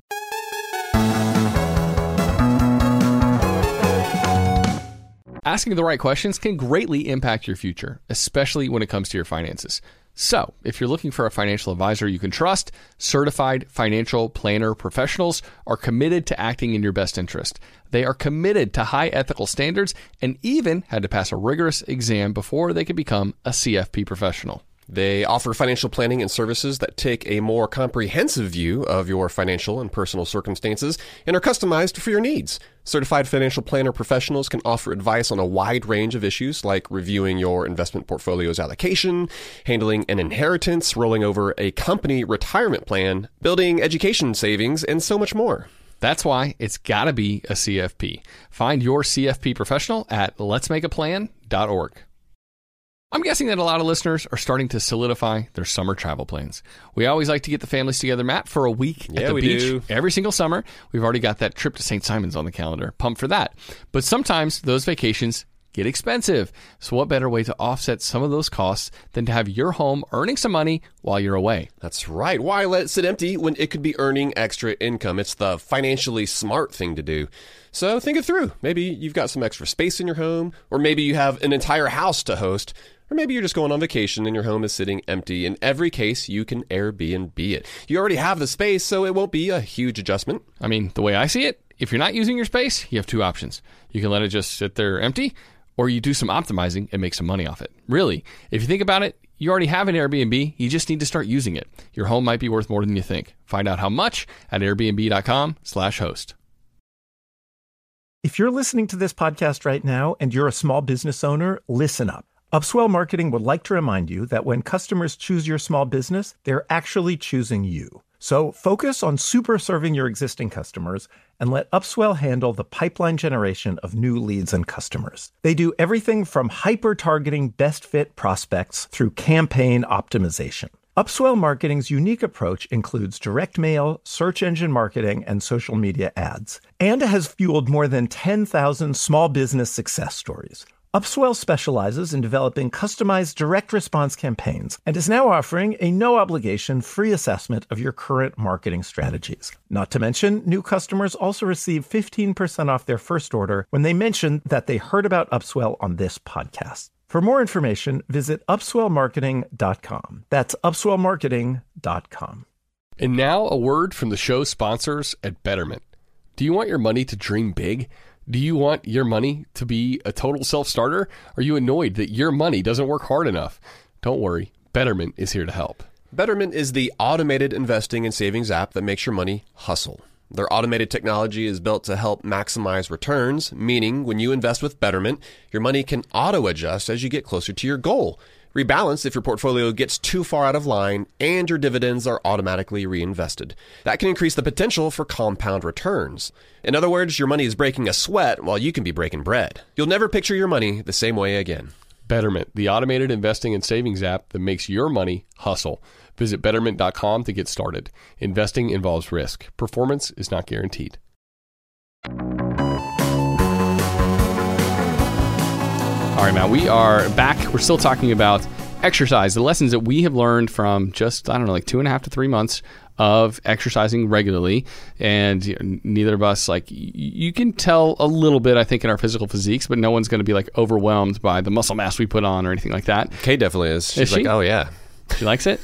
Asking the right questions can greatly impact your future, especially when it comes to your finances. So, if you're looking for a financial advisor you can trust, certified financial planner professionals are committed to acting in your best interest. They are committed to high ethical standards and even had to pass a rigorous exam before they could become a C F P professional. They offer financial planning and services that take a more comprehensive view of your financial and personal circumstances and are customized for your needs. Certified financial planner professionals can offer advice on a wide range of issues like reviewing your investment portfolio's allocation, handling an inheritance, rolling over a company retirement plan, building education savings, and so much more. That's why it's got to be a C F P. Find your C F P professional at lets make a plan dot org. I'm guessing that a lot of listeners are starting to solidify their summer travel plans. We always like to get the families together, Matt, for a week yeah, at the we beach do. every single summer. We've already got that trip to Saint Simons on the calendar. Pumped for that. But sometimes those vacations get expensive. So what better way to offset some of those costs than to have your home earning some money while you're away? That's right. Why let it sit empty when it could be earning extra income? It's the financially smart thing to do. So think it through. Maybe you've got some extra space in your home, or maybe you have an entire house to host. Or maybe you're just going on vacation and your home is sitting empty. In every case, you can Airbnb it. You already have the space, so it won't be a huge adjustment. I mean, the way I see it, if you're not using your space, you have two options. You can let it just sit there empty, or you do some optimizing and make some money off it. Really, if you think about it, you already have an Airbnb. You just need to start using it. Your home might be worth more than you think. Find out how much at airbnb.com slash host. If you're listening to this podcast right now and you're a small business owner, listen up. Upswell Marketing would like to remind you that when customers choose your small business, they're actually choosing you. So focus on super serving your existing customers and let Upswell handle the pipeline generation of new leads and customers. They do everything from hyper-targeting best fit prospects through campaign optimization. Upswell Marketing's unique approach includes direct mail, search engine marketing, and social media ads, and has fueled more than ten thousand small business success stories. Upswell specializes in developing customized direct response campaigns and is now offering a no-obligation free assessment of your current marketing strategies. Not to mention, new customers also receive fifteen percent off their first order when they mention that they heard about Upswell on this podcast. For more information, visit upswell marketing dot com. That's upswell marketing dot com. And now a word from the show sponsors at Betterment. Do you want your money to dream big? Do you want your money to be a total self-starter? Are you annoyed that your money doesn't work hard enough? Don't worry, Betterment is here to help. Betterment is the automated investing and savings app that makes your money hustle. Their automated technology is built to help maximize returns, meaning when you invest with Betterment, your money can auto-adjust as you get closer to your goal. Rebalance if your portfolio gets too far out of line, and your dividends are automatically reinvested. That can increase the potential for compound returns. In other words, your money is breaking a sweat while you can be breaking bread. You'll never picture your money the same way again. Betterment, the automated investing and savings app that makes your money hustle. Visit betterment dot com to get started. Investing involves risk. Performance is not guaranteed. All right, Matt, we are back. We're still talking about exercise, the lessons that we have learned from just, I don't know, like two and a half to three months of exercising regularly. And you know, neither of us, like, y- you can tell a little bit, I think, in our physical physiques, but no one's going to be like overwhelmed by the muscle mass we put on or anything like that. Kay definitely is. She's Is like, she? oh, yeah. She likes it?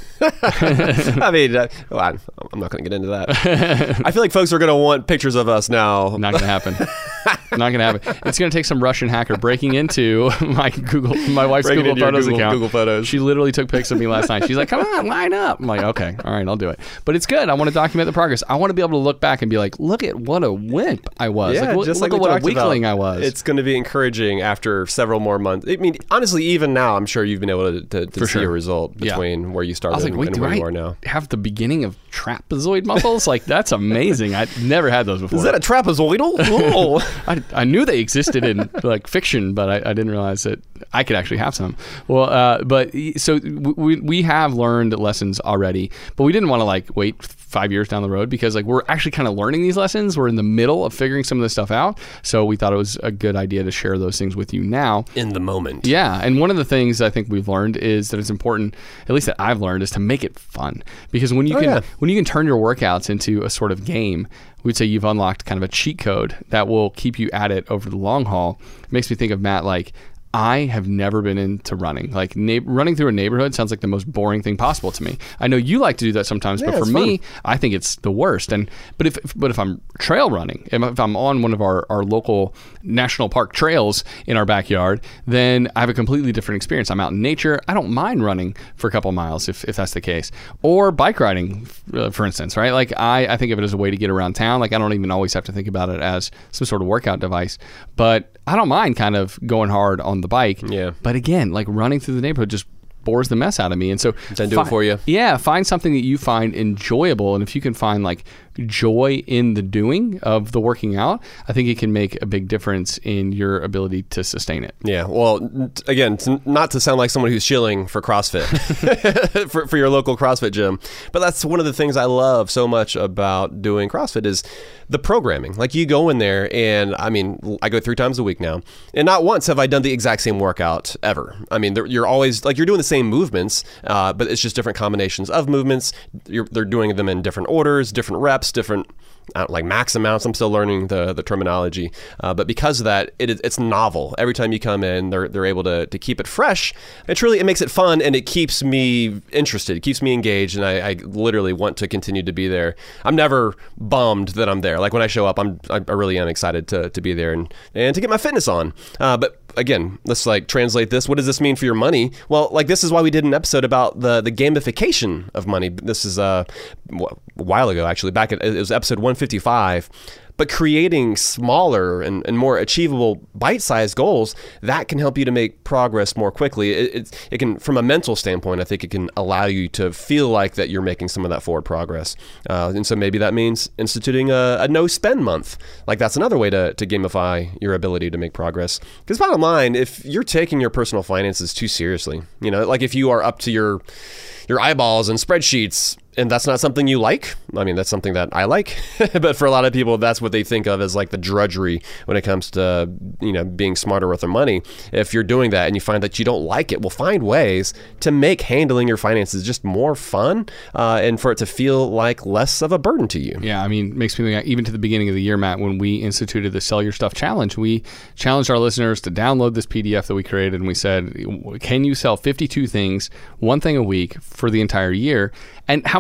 I mean, uh, well, I'm I'm not going to get into that. I feel like folks are going to want pictures of us now. Not going to happen. Not going to happen. It's going to take some Russian hacker breaking into my Google, my wife's Breaking Google into your Photos Google- account. Google Photos. She literally took pics of me last night. She's like, "Come on, line up." I'm like, "Okay, all right, I'll do it." But it's good. I want to document the progress. I want to be able to look back and be like, "Look at what a wimp I was. Yeah, like, look, just look like at we what a talked weakling about. I was." It's going to be encouraging after several more months. I mean, honestly, even now, I'm sure you've been able to, to, to For see sure. a result Yeah. between where you started I was like, and, "Wait, and do where I you are now. have the beginning of trapezoid muscles? Like, that's amazing. I never had those before." Is that a trapezoidal? Oh. I, I knew they existed in like fiction, but I, I didn't realize that I could actually have some. Well, uh, but so we we have learned lessons already, but we didn't want to like wait five years down the road because like we're actually kind of learning these lessons. We're in the middle of figuring some of this stuff out, so we thought it was a good idea to share those things with you now. In the moment. Yeah, and one of the things I think we've learned is that it's important, at least that I've learned, is to make it fun. Because when you Oh, can yeah. when you can turn your workouts into a sort of game, we'd say you've unlocked kind of a cheat code that will keep you at it over the long haul. It makes me think of Matt like, I have never been into running. Like na- running through a neighborhood sounds like the most boring thing possible to me. I know you like to do that sometimes, Yeah, but for it's me, fun. I think it's the worst. And but if but if I'm trail running, if if I'm on one of our, our local national park trails in our backyard, then I have a completely different experience. I'm out in nature. I don't mind running for a couple miles if, if that's the case. Or bike riding, uh, for instance, right? Like I, I think of it as a way to get around town. Like I don't even always have to think about it as some sort of workout device. But I don't mind kind of going hard on the bike. Yeah. But again, like running through the neighborhood just bores the mess out of me. And so Then do it for you. Yeah, find something that you find enjoyable. And if you can find like joy in the doing of the working out, I think it can make a big difference in your ability to sustain it. Yeah, well, n- again, t- not to sound like someone who's shilling for CrossFit, for, for your local CrossFit gym, but that's one of the things I love so much about doing CrossFit is the programming. Like you go in there and, I mean, I go three times a week now, and not once have I done the exact same workout ever. I mean, they're- you're always, like you're doing the same movements, uh, but it's just different combinations of movements. You're, they're doing them in different orders, different reps, different uh, like max amounts. I'm still learning the the terminology, uh, but because of that, it, it's novel. Every time you come in, they're they're able to to keep it fresh. It truly it makes it fun, and it keeps me interested. It keeps me engaged, and I, I literally want to continue to be there. I'm never bummed that I'm there. Like when I show up, I'm I really am excited to to be there and and to get my fitness on. Uh, but again, let's like translate this. What does this mean for your money? Well, like this is why we did an episode about the the gamification of money. This is uh, a while ago, actually. Back at it was episode one fifty-five. But creating smaller and, and more achievable bite-sized goals, that can help you to make progress more quickly. It, it, it can, from a mental standpoint, I think it can allow you to feel like that you're making some of that forward progress. Uh, and so maybe that means instituting a, a no-spend month. Like that's another way to, to gamify your ability to make progress. Because bottom line, if you're taking your personal finances too seriously, you know, like if you are up to your your eyeballs and spreadsheets, and that's not something you like. I mean, that's something that I like, but for a lot of people, that's what they think of as like the drudgery when it comes to, you know, being smarter with their money. If you're doing that and you find that you don't like it, well, find ways to make handling your finances just more fun uh, and for it to feel like less of a burden to you. Yeah, I mean, it makes me think, even to the beginning of the year, Matt, when we instituted the Sell Your Stuff Challenge, we challenged our listeners to download this P D F that we created, and we said, can you sell fifty-two things, one thing a week for the entire year? And how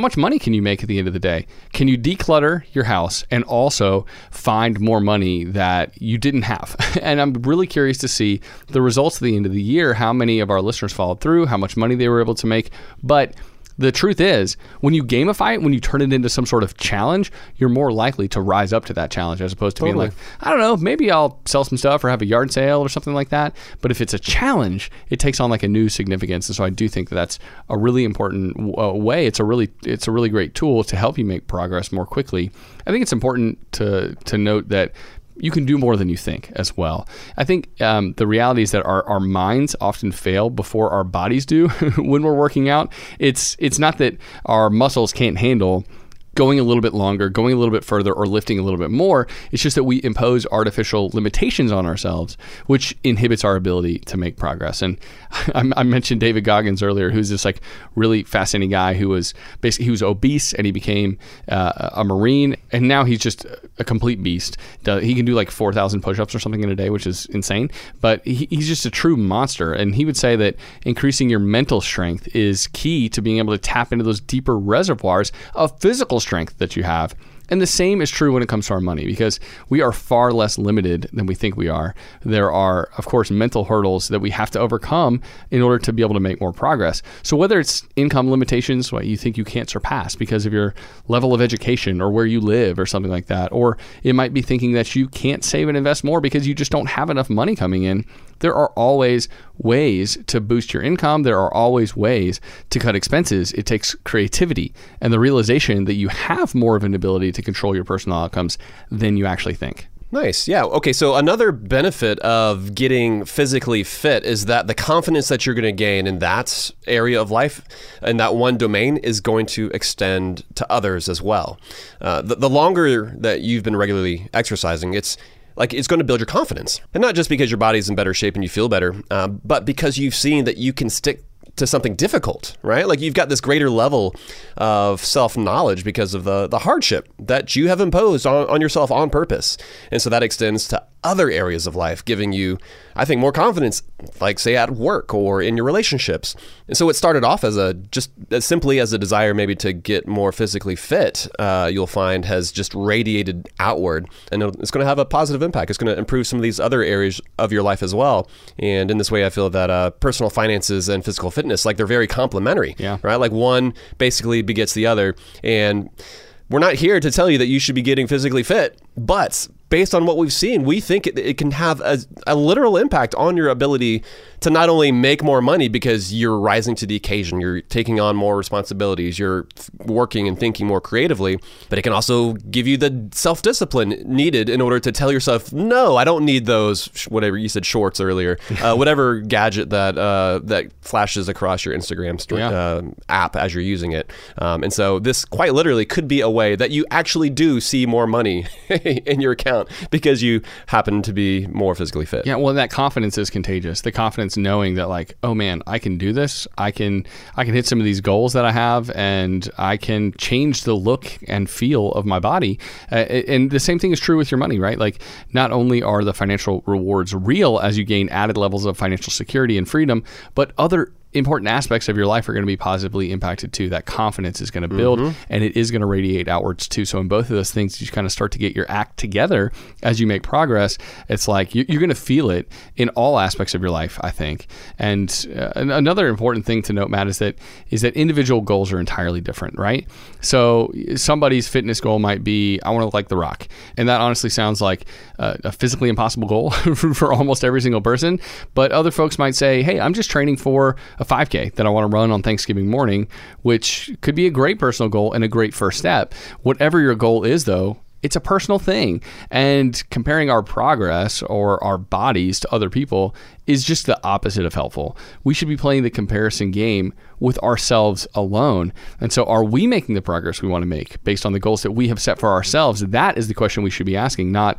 much money can you make at the end of the day? Can you declutter your house and also find more money that you didn't have? And I'm really curious to see the results at the end of the year, how many of our listeners followed through, how much money they were able to make. But the truth is, when you gamify it, when you turn it into some sort of challenge, you're more likely to rise up to that challenge as opposed to Totally. being like, I don't know, maybe I'll sell some stuff or have a yard sale or something like that. But if it's a challenge, it takes on like a new significance. And so I do think that that's a really important uh, way. It's a really it's a really great tool to help you make progress more quickly. I think it's important to to note that you can do more than you think as well. I think um, the reality is that our, our minds often fail before our bodies do when we're working out. It's it's not that our muscles can't handle going a little bit longer, going a little bit further, or lifting a little bit more. It's just that we impose artificial limitations on ourselves, which inhibits our ability to make progress. And I, I mentioned David Goggins earlier, who's this like really fascinating guy who was basically, he was obese and he became uh, a Marine, and now he's just a complete beast. He can do like four thousand push-ups or something in a day, which is insane, but he, he's just a true monster. And he would say that increasing your mental strength is key to being able to tap into those deeper reservoirs of physical strength that you have. And the same is true when it comes to our money, because we are far less limited than we think we are. There are, of course, mental hurdles that we have to overcome in order to be able to make more progress. So whether it's income limitations, what you think you can't surpass because of your level of education or where you live or something like that, or it might be thinking that you can't save and invest more because you just don't have enough money coming in. There are always ways to boost your income. There are always ways to cut expenses. It takes creativity and the realization that you have more of an ability to control your personal outcomes than you actually think. Nice. Yeah. Okay. So another benefit of getting physically fit is that the confidence that you're going to gain in that area of life, in that one domain, is going to extend to others as well. Uh, the, the longer that you've been regularly exercising, it's like it's going to build your confidence. And not just because your body's in better shape and you feel better, uh, but because you've seen that you can stick to something difficult, right? Like you've got this greater level of self-knowledge because of the, the hardship that you have imposed on, on yourself on purpose. And so that extends to other areas of life, giving you, I think, more confidence, like say at work or in your relationships. And so it started off as a, just as simply as a desire maybe to get more physically fit, uh, you'll find has just radiated outward, and it's going to have a positive impact. It's going to improve some of these other areas of your life as well. And in this way, I feel that uh, personal finances and physical fitness, like they're very complementary, yeah. right? Like one basically begets the other. And we're not here to tell you that you should be getting physically fit, but based on what we've seen, we think it, it can have a, a literal impact on your ability to not only make more money because you're rising to the occasion, you're taking on more responsibilities, you're working and thinking more creatively, but it can also give you the self-discipline needed in order to tell yourself, no, I don't need those, whatever you said, shorts earlier, uh, whatever gadget that uh, that flashes across your Instagram st- yeah. uh, app as you're using it. Um, and so this quite literally could be a way that you actually do see more money in your account because you happen to be more physically fit. Yeah, well, that confidence is contagious. The confidence knowing that like, oh man, I can do this. I can I can hit some of these goals that I have, and I can change the look and feel of my body. Uh, and the same thing is true with your money, right? Like not only are the financial rewards real as you gain added levels of financial security and freedom, but other important aspects of your life are going to be positively impacted too. That confidence is going to build, mm-hmm. and it is going to radiate outwards too. So in both of those things, you kind of start to get your act together as you make progress. It's like you're going to feel it in all aspects of your life, I think. And uh, another important thing to note, Matt, is that is that individual goals are entirely different, right? So somebody's fitness goal might be, I want to look like The Rock. And that honestly sounds like uh, a physically impossible goal for almost every single person. But other folks might say, hey, I'm just training for a five K that I want to run on Thanksgiving morning, which could be a great personal goal and a great first step. Whatever your goal is, though, it's a personal thing. And comparing our progress or our bodies to other people is just the opposite of helpful. We should be playing the comparison game with ourselves alone. And so are we making the progress we want to make based on the goals that we have set for ourselves? That is the question we should be asking, not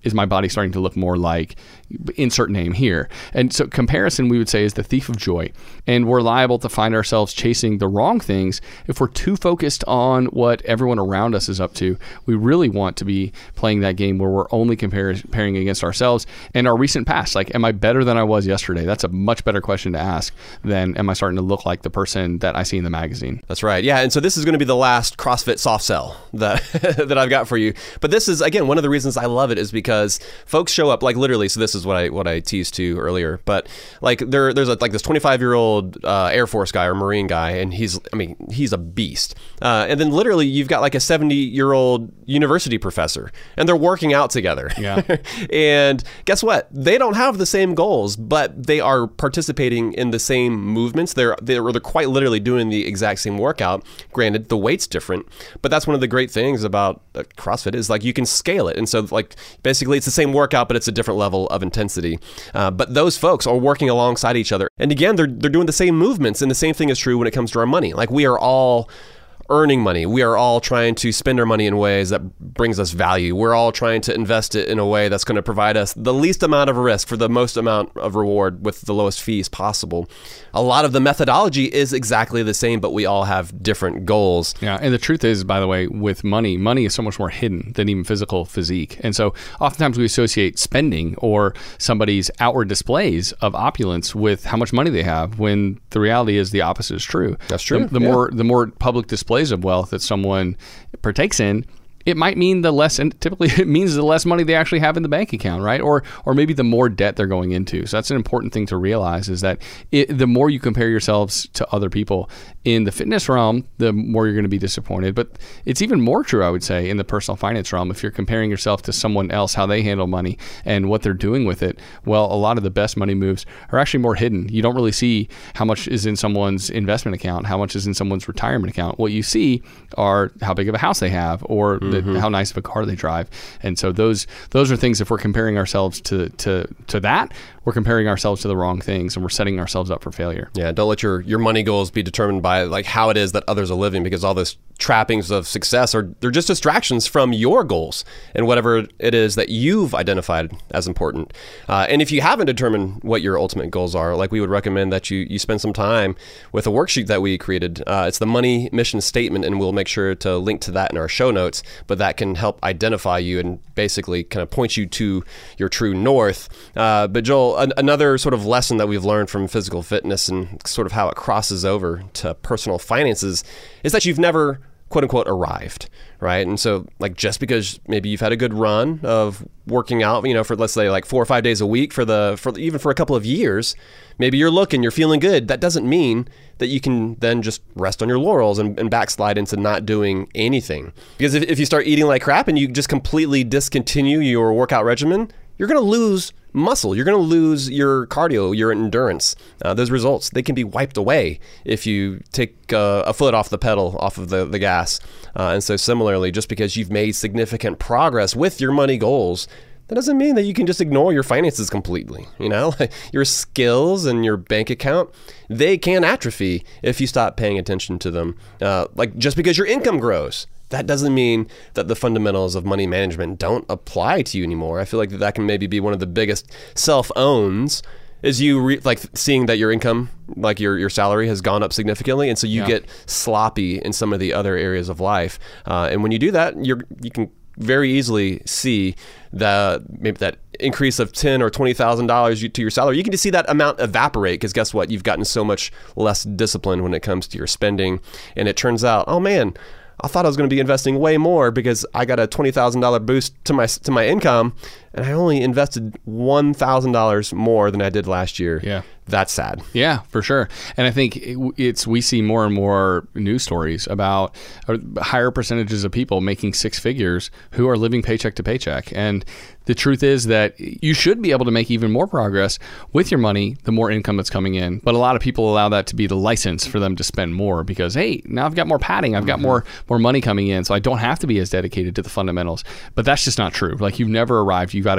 is my body starting to look more like insert name here? And so comparison, we would say, is the thief of joy. And we're liable to find ourselves chasing the wrong things if we're too focused on what everyone around us is up to. We really want to be playing that game where we're only compare, comparing against ourselves and our recent past. Like, am I better than I was yesterday? That's a much better question to ask than, am I starting to look like the person that I see in the magazine? That's right. Yeah. And so this is going to be the last CrossFit soft sell that that I've got for you. But this is, again, one of the reasons I love it is because folks show up, like, literally. So this is what I what I teased to earlier. But like there there's a, like this twenty-five year old uh, Air Force guy or Marine guy, and he's I mean he's a beast. Uh, and then literally you've got like a seventy year old university professor, and they're working out together. Yeah. And guess what? They don't have the same goals, but they are participating in the same movements. They're they're, they're quite literally doing the exact same workout. Granted, the weight's different, but that's one of the great things about uh, CrossFit is like you can scale it. And so like basically it's the same workout, but it's a different level of intensity. Uh, but those folks are working alongside each other. And again, they're they're doing the same movements, and the same thing is true when it comes to our money. Like we are all earning money. We are all trying to spend our money in ways that brings us value. We're all trying to invest it in a way that's going to provide us the least amount of risk for the most amount of reward with the lowest fees possible. A lot of the methodology is exactly the same, but we all have different goals. Yeah, and the truth is, by the way, with money, money is so much more hidden than even physical physique. And so oftentimes we associate spending or somebody's outward displays of opulence with how much money they have, when the reality is the opposite is true. That's true. The, the yeah. more the more public displays of wealth that someone partakes in, it might mean the less, and typically it means the less money they actually have in the bank account, right? Or or maybe the more debt they're going into. So that's an important thing to realize, is that it, the more you compare yourselves to other people in the fitness realm, the more you're going to be disappointed. But it's even more true, I would say, in the personal finance realm. If you're comparing yourself to someone else, how they handle money and what they're doing with it, well, a lot of the best money moves are actually more hidden. You don't really see how much is in someone's investment account, how much is in someone's retirement account. What you see are how big of a house they have, or mm-hmm. the, how nice of a car they drive. And so those those are things, if we're comparing ourselves to to to that, we're comparing ourselves to the wrong things, and we're setting ourselves up for failure. Yeah, don't let your, your money goals be determined by like how it is that others are living, because all those trappings of success are they're just distractions from your goals and whatever it is that you've identified as important. Uh, and if you haven't determined what your ultimate goals are, like we would recommend that you you spend some time with a worksheet that we created. Uh, it's the money mission statement, and we'll make sure to link to that in our show notes. But that can help identify you and basically kind of point you to your true north. Uh, but Joel, an- another sort of lesson that we've learned from physical fitness and sort of how it crosses over to personal finances is that you've never, quote unquote, arrived, right? And so like just because maybe you've had a good run of working out, you know, for let's say like four or five days a week for the, for even for a couple of years, maybe you're looking, you're feeling good. That doesn't mean that you can then just rest on your laurels and, and backslide into not doing anything. Because if, if you start eating like crap and you just completely discontinue your workout regimen, you're going to lose muscle. You're going to lose your cardio, your endurance. Uh, those results, they can be wiped away if you take uh, a foot off the pedal, off of the, the gas. Uh, and so similarly, just because you've made significant progress with your money goals, that doesn't mean that you can just ignore your finances completely. You know, your skills and your bank account, they can atrophy if you stop paying attention to them. Uh, like just because your income grows, that doesn't mean that the fundamentals of money management don't apply to you anymore. I feel like that, that can maybe be one of the biggest self-owns, is you re- like seeing that your income, like your, your salary has gone up significantly. And so you yeah. get sloppy in some of the other areas of life. Uh, and when you do that, you're, you can very easily see the maybe that increase of ten or twenty thousand dollars to your salary. You can just see that amount evaporate, because guess what? You've gotten so much less disciplined when it comes to your spending. And it turns out, oh man, I thought I was going to be investing way more because I got a twenty thousand dollars boost to my to my income, and I only invested one thousand dollars more than I did last year. Yeah. That's sad. Yeah, for sure. And I think it's we see more and more news stories about higher percentages of people making six figures who are living paycheck to paycheck. And the truth is that you should be able to make even more progress with your money the more income that's coming in. But a lot of people allow that to be the license for them to spend more because, hey, now I've got more padding. I've got mm-hmm. more more money coming in, so I don't have to be as dedicated to the fundamentals. But that's just not true. Like, you've never arrived. You've got to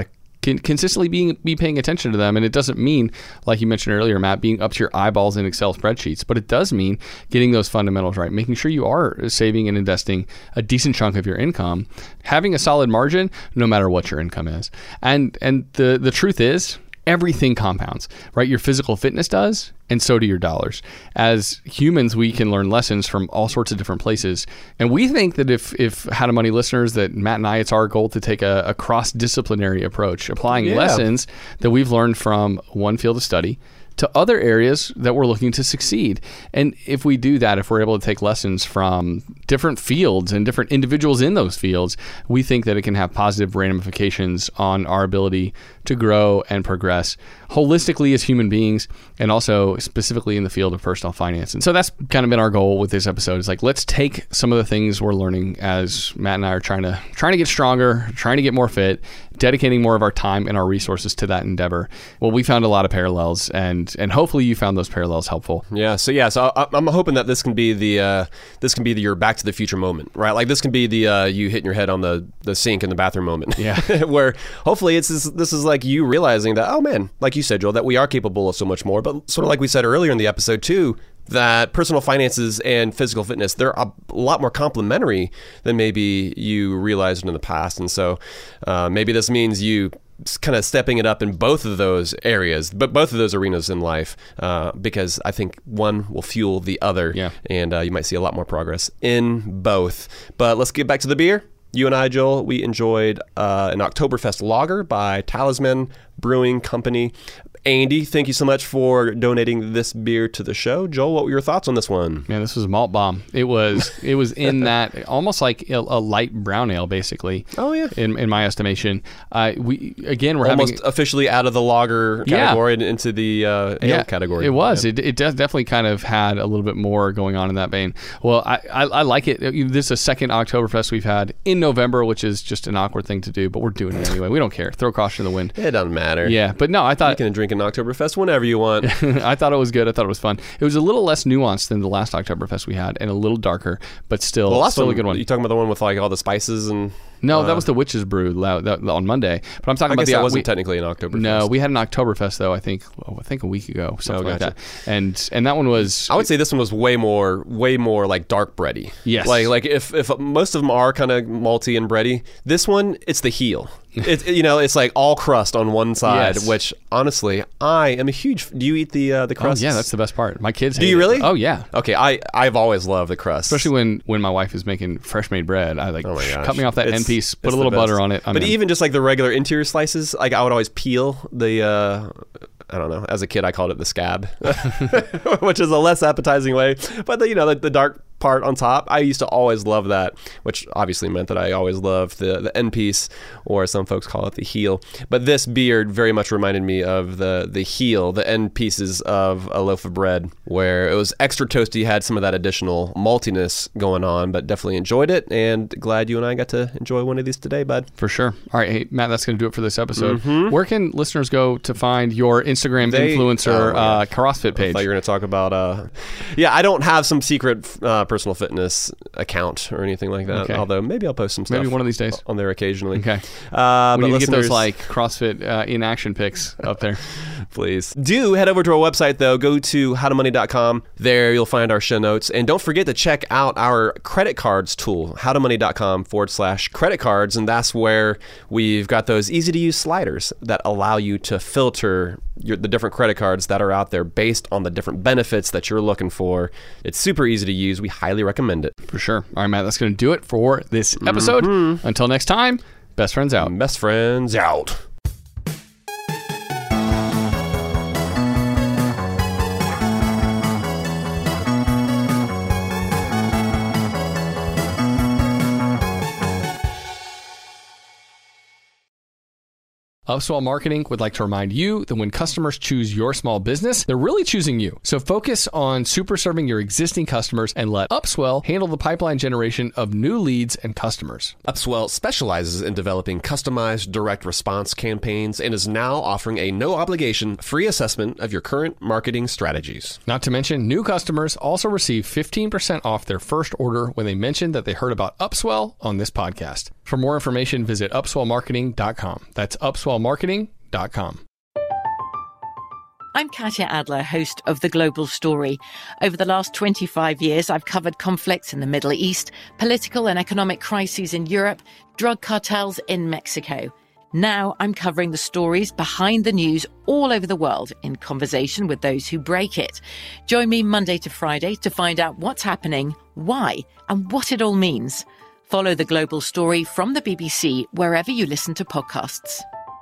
can consistently being be paying attention to them. And it doesn't mean, like you mentioned earlier, Matt, being up to your eyeballs in Excel spreadsheets, but it does mean getting those fundamentals right, making sure you are saving and investing a decent chunk of your income, having a solid margin, no matter what your income is. And and the the truth is, everything compounds, right? Your physical fitness does, and so do your dollars. As humans, we can learn lessons from all sorts of different places. And we think that if, if How to Money listeners, that Matt and I, it's our goal to take a, a cross-disciplinary approach, applying Yeah. lessons that we've learned from one field of study to other areas that we're looking to succeed. And if we do that, if we're able to take lessons from different fields and different individuals in those fields, we think that it can have positive ramifications on our ability to grow and progress holistically as human beings, and also specifically in the field of personal finance. And so that's kind of been our goal with this episode. Is like, let's take some of the things we're learning as Matt and I are trying to trying to get stronger, trying to get more fit, dedicating more of our time and our resources to that endeavor. Well, we found a lot of parallels, and and hopefully you found those parallels helpful. Yeah. So yeah. So I, I'm hoping that this can be the uh, this can be the, your Back to the Future moment, right? Like this can be the uh, you hitting your head on the, the sink in the bathroom moment. Yeah. Where hopefully it's this, this is like you realizing that, oh man, like you said, Joel, that we are capable of so much more. But sort of like we said earlier in the episode too, that personal finances and physical fitness, they're a lot more complementary than maybe you realized in the past. And so uh, maybe this means you kind of stepping it up in both of those areas, but both of those arenas in life, uh, because I think one will fuel the other. Yeah. And uh, you might see a lot more progress in both. But let's get back to the beer. You and I, Joel, we enjoyed uh, an Oktoberfest lager by Talisman Brewing Company. Andy, thank you so much for donating this beer to the show. Joel, what were your thoughts on this one? Man, this was a malt bomb. It was it was in that almost like a, a light brown ale, basically. Oh yeah, in in my estimation. Uh, we again we're almost having, officially out of the lager category yeah. and into the uh, ale yeah, category. It was. Yeah. It it does definitely kind of had a little bit more going on in that vein. Well, I I, I like it. This is a second Oktoberfest we've had in November, which is just an awkward thing to do, but we're doing it anyway. We don't care. Throw caution to the wind. It doesn't matter. Yeah, but no, I thought you can drink an Oktoberfest whenever you want. I thought it was good. I thought it was fun. It was a little less nuanced than the last Oktoberfest we had, and a little darker, but still, the last still one, a good one. You talking about the one with like all the spices and? No, uh, that was the Witch's Brew that, that, on Monday. But I'm talking I about guess the. that wasn't we, technically an Oktoberfest. No, we had an Oktoberfest though. I think oh, I think a week ago, something oh, like gotcha. that. And and that one was. I would say this one was way more, way more like dark bready. Yes. Like like if if most of them are kind of malty and bready, this one it's the heel. It's you know it's like all crust on one side, Yes. which honestly I am a huge. Do you eat the uh, the Oh, crust? yeah, that's the best part. My kids. Do hate you it. really? Oh yeah. Okay, I I've always loved the crust, Especially when, when my wife is making fresh made bread. I like Oh my gosh. cut me off that It's- end piece, put it's a little the best. butter on it. I'm but in. even just like the regular interior slices, like I would always peel the. Uh, I don't know. As a kid, I called it the scab, which is a less appetizing way. But the, you know, the, the dark part on top, I used to always love that, which obviously meant that I always loved the the end piece, or some folks call it the heel. But this beer very much reminded me of the the heel, the end pieces of a loaf of bread, where it was extra toasty, had some of that additional maltiness going on, but definitely enjoyed it, and glad you and I got to enjoy one of these today, bud. For sure. All right, hey, Matt, that's going to do it for this episode. Where can listeners go to find your Instagram They- influencer oh, uh, yeah. CrossFit I page? thought you were going to talk about, uh, yeah, I don't have some secret uh, personal fitness account or anything like that. Okay. Although maybe I'll post some stuff. Maybe one of these days. on there occasionally. Okay. Uh, We but need to get those listeners, like CrossFit uh, in action pics up there. please do head over to our website though. Go to how to money dot com. There you'll find our show notes, and don't forget to check out our credit cards tool, how to money dot com forward slash credit cards, and that's where we've got those easy to use sliders that allow you to filter your, the different credit cards that are out there based on the different benefits that you're looking for. It's super easy to use. We highly recommend it. For sure. All right, Matt, that's going to do it for this episode. Until next time, best friends out. Best friends out. Upswell Marketing would like to remind you that when customers choose your small business, they're really choosing you. So focus on super serving your existing customers and let Upswell handle the pipeline generation of new leads and customers. Upswell specializes in developing customized direct response campaigns and is now offering a no-obligation free assessment of your current marketing strategies. Not to mention, new customers also receive fifteen percent off their first order when they mention that they heard about Upswell on this podcast. For more information, visit upswell marketing dot com. That's upswell upswell marketing dot com. I'm Katya Adler, host of The Global Story. Over the last twenty-five years, I've covered conflicts in the Middle East, political and economic crises in Europe, drug cartels in Mexico. Now I'm covering the stories behind the news all over the world in conversation with those who break it. Join me Monday to Friday to find out what's happening, why, and what it all means. Follow The Global Story from the B B C wherever you listen to podcasts.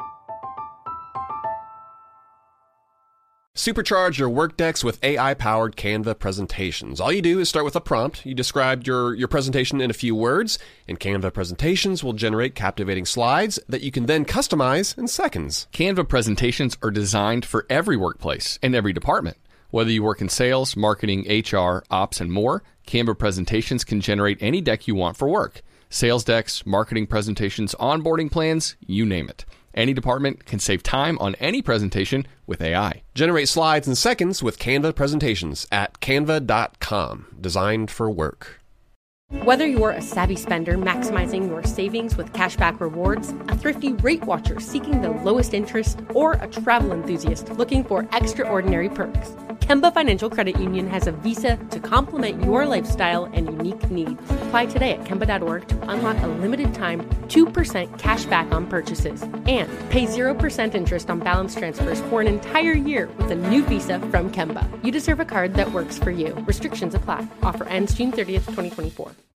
Supercharge your Workdex with A I-powered Canva presentations. All you do is start with a prompt. You describe your, your presentation in a few words, and Canva presentations will generate captivating slides that you can then customize in seconds. Canva presentations are designed for every workplace and every department. Whether you work in sales, marketing, H R, ops, and more, Canva presentations can generate any deck you want for work. Sales decks, marketing presentations, onboarding plans, you name it. Any department can save time on any presentation with A I. Generate slides in seconds with Canva presentations at canva dot com. Designed for work. Whether you're a savvy spender maximizing your savings with cashback rewards, a thrifty rate watcher seeking the lowest interest, or a travel enthusiast looking for extraordinary perks, Kemba Financial Credit Union has a visa to complement your lifestyle and unique needs. Apply today at kemba dot org to unlock a limited time two percent cash back on purchases and pay zero percent interest on balance transfers for an entire year with a new visa from Kemba. You deserve a card that works for you. Restrictions apply. Offer ends June thirtieth, twenty twenty-four.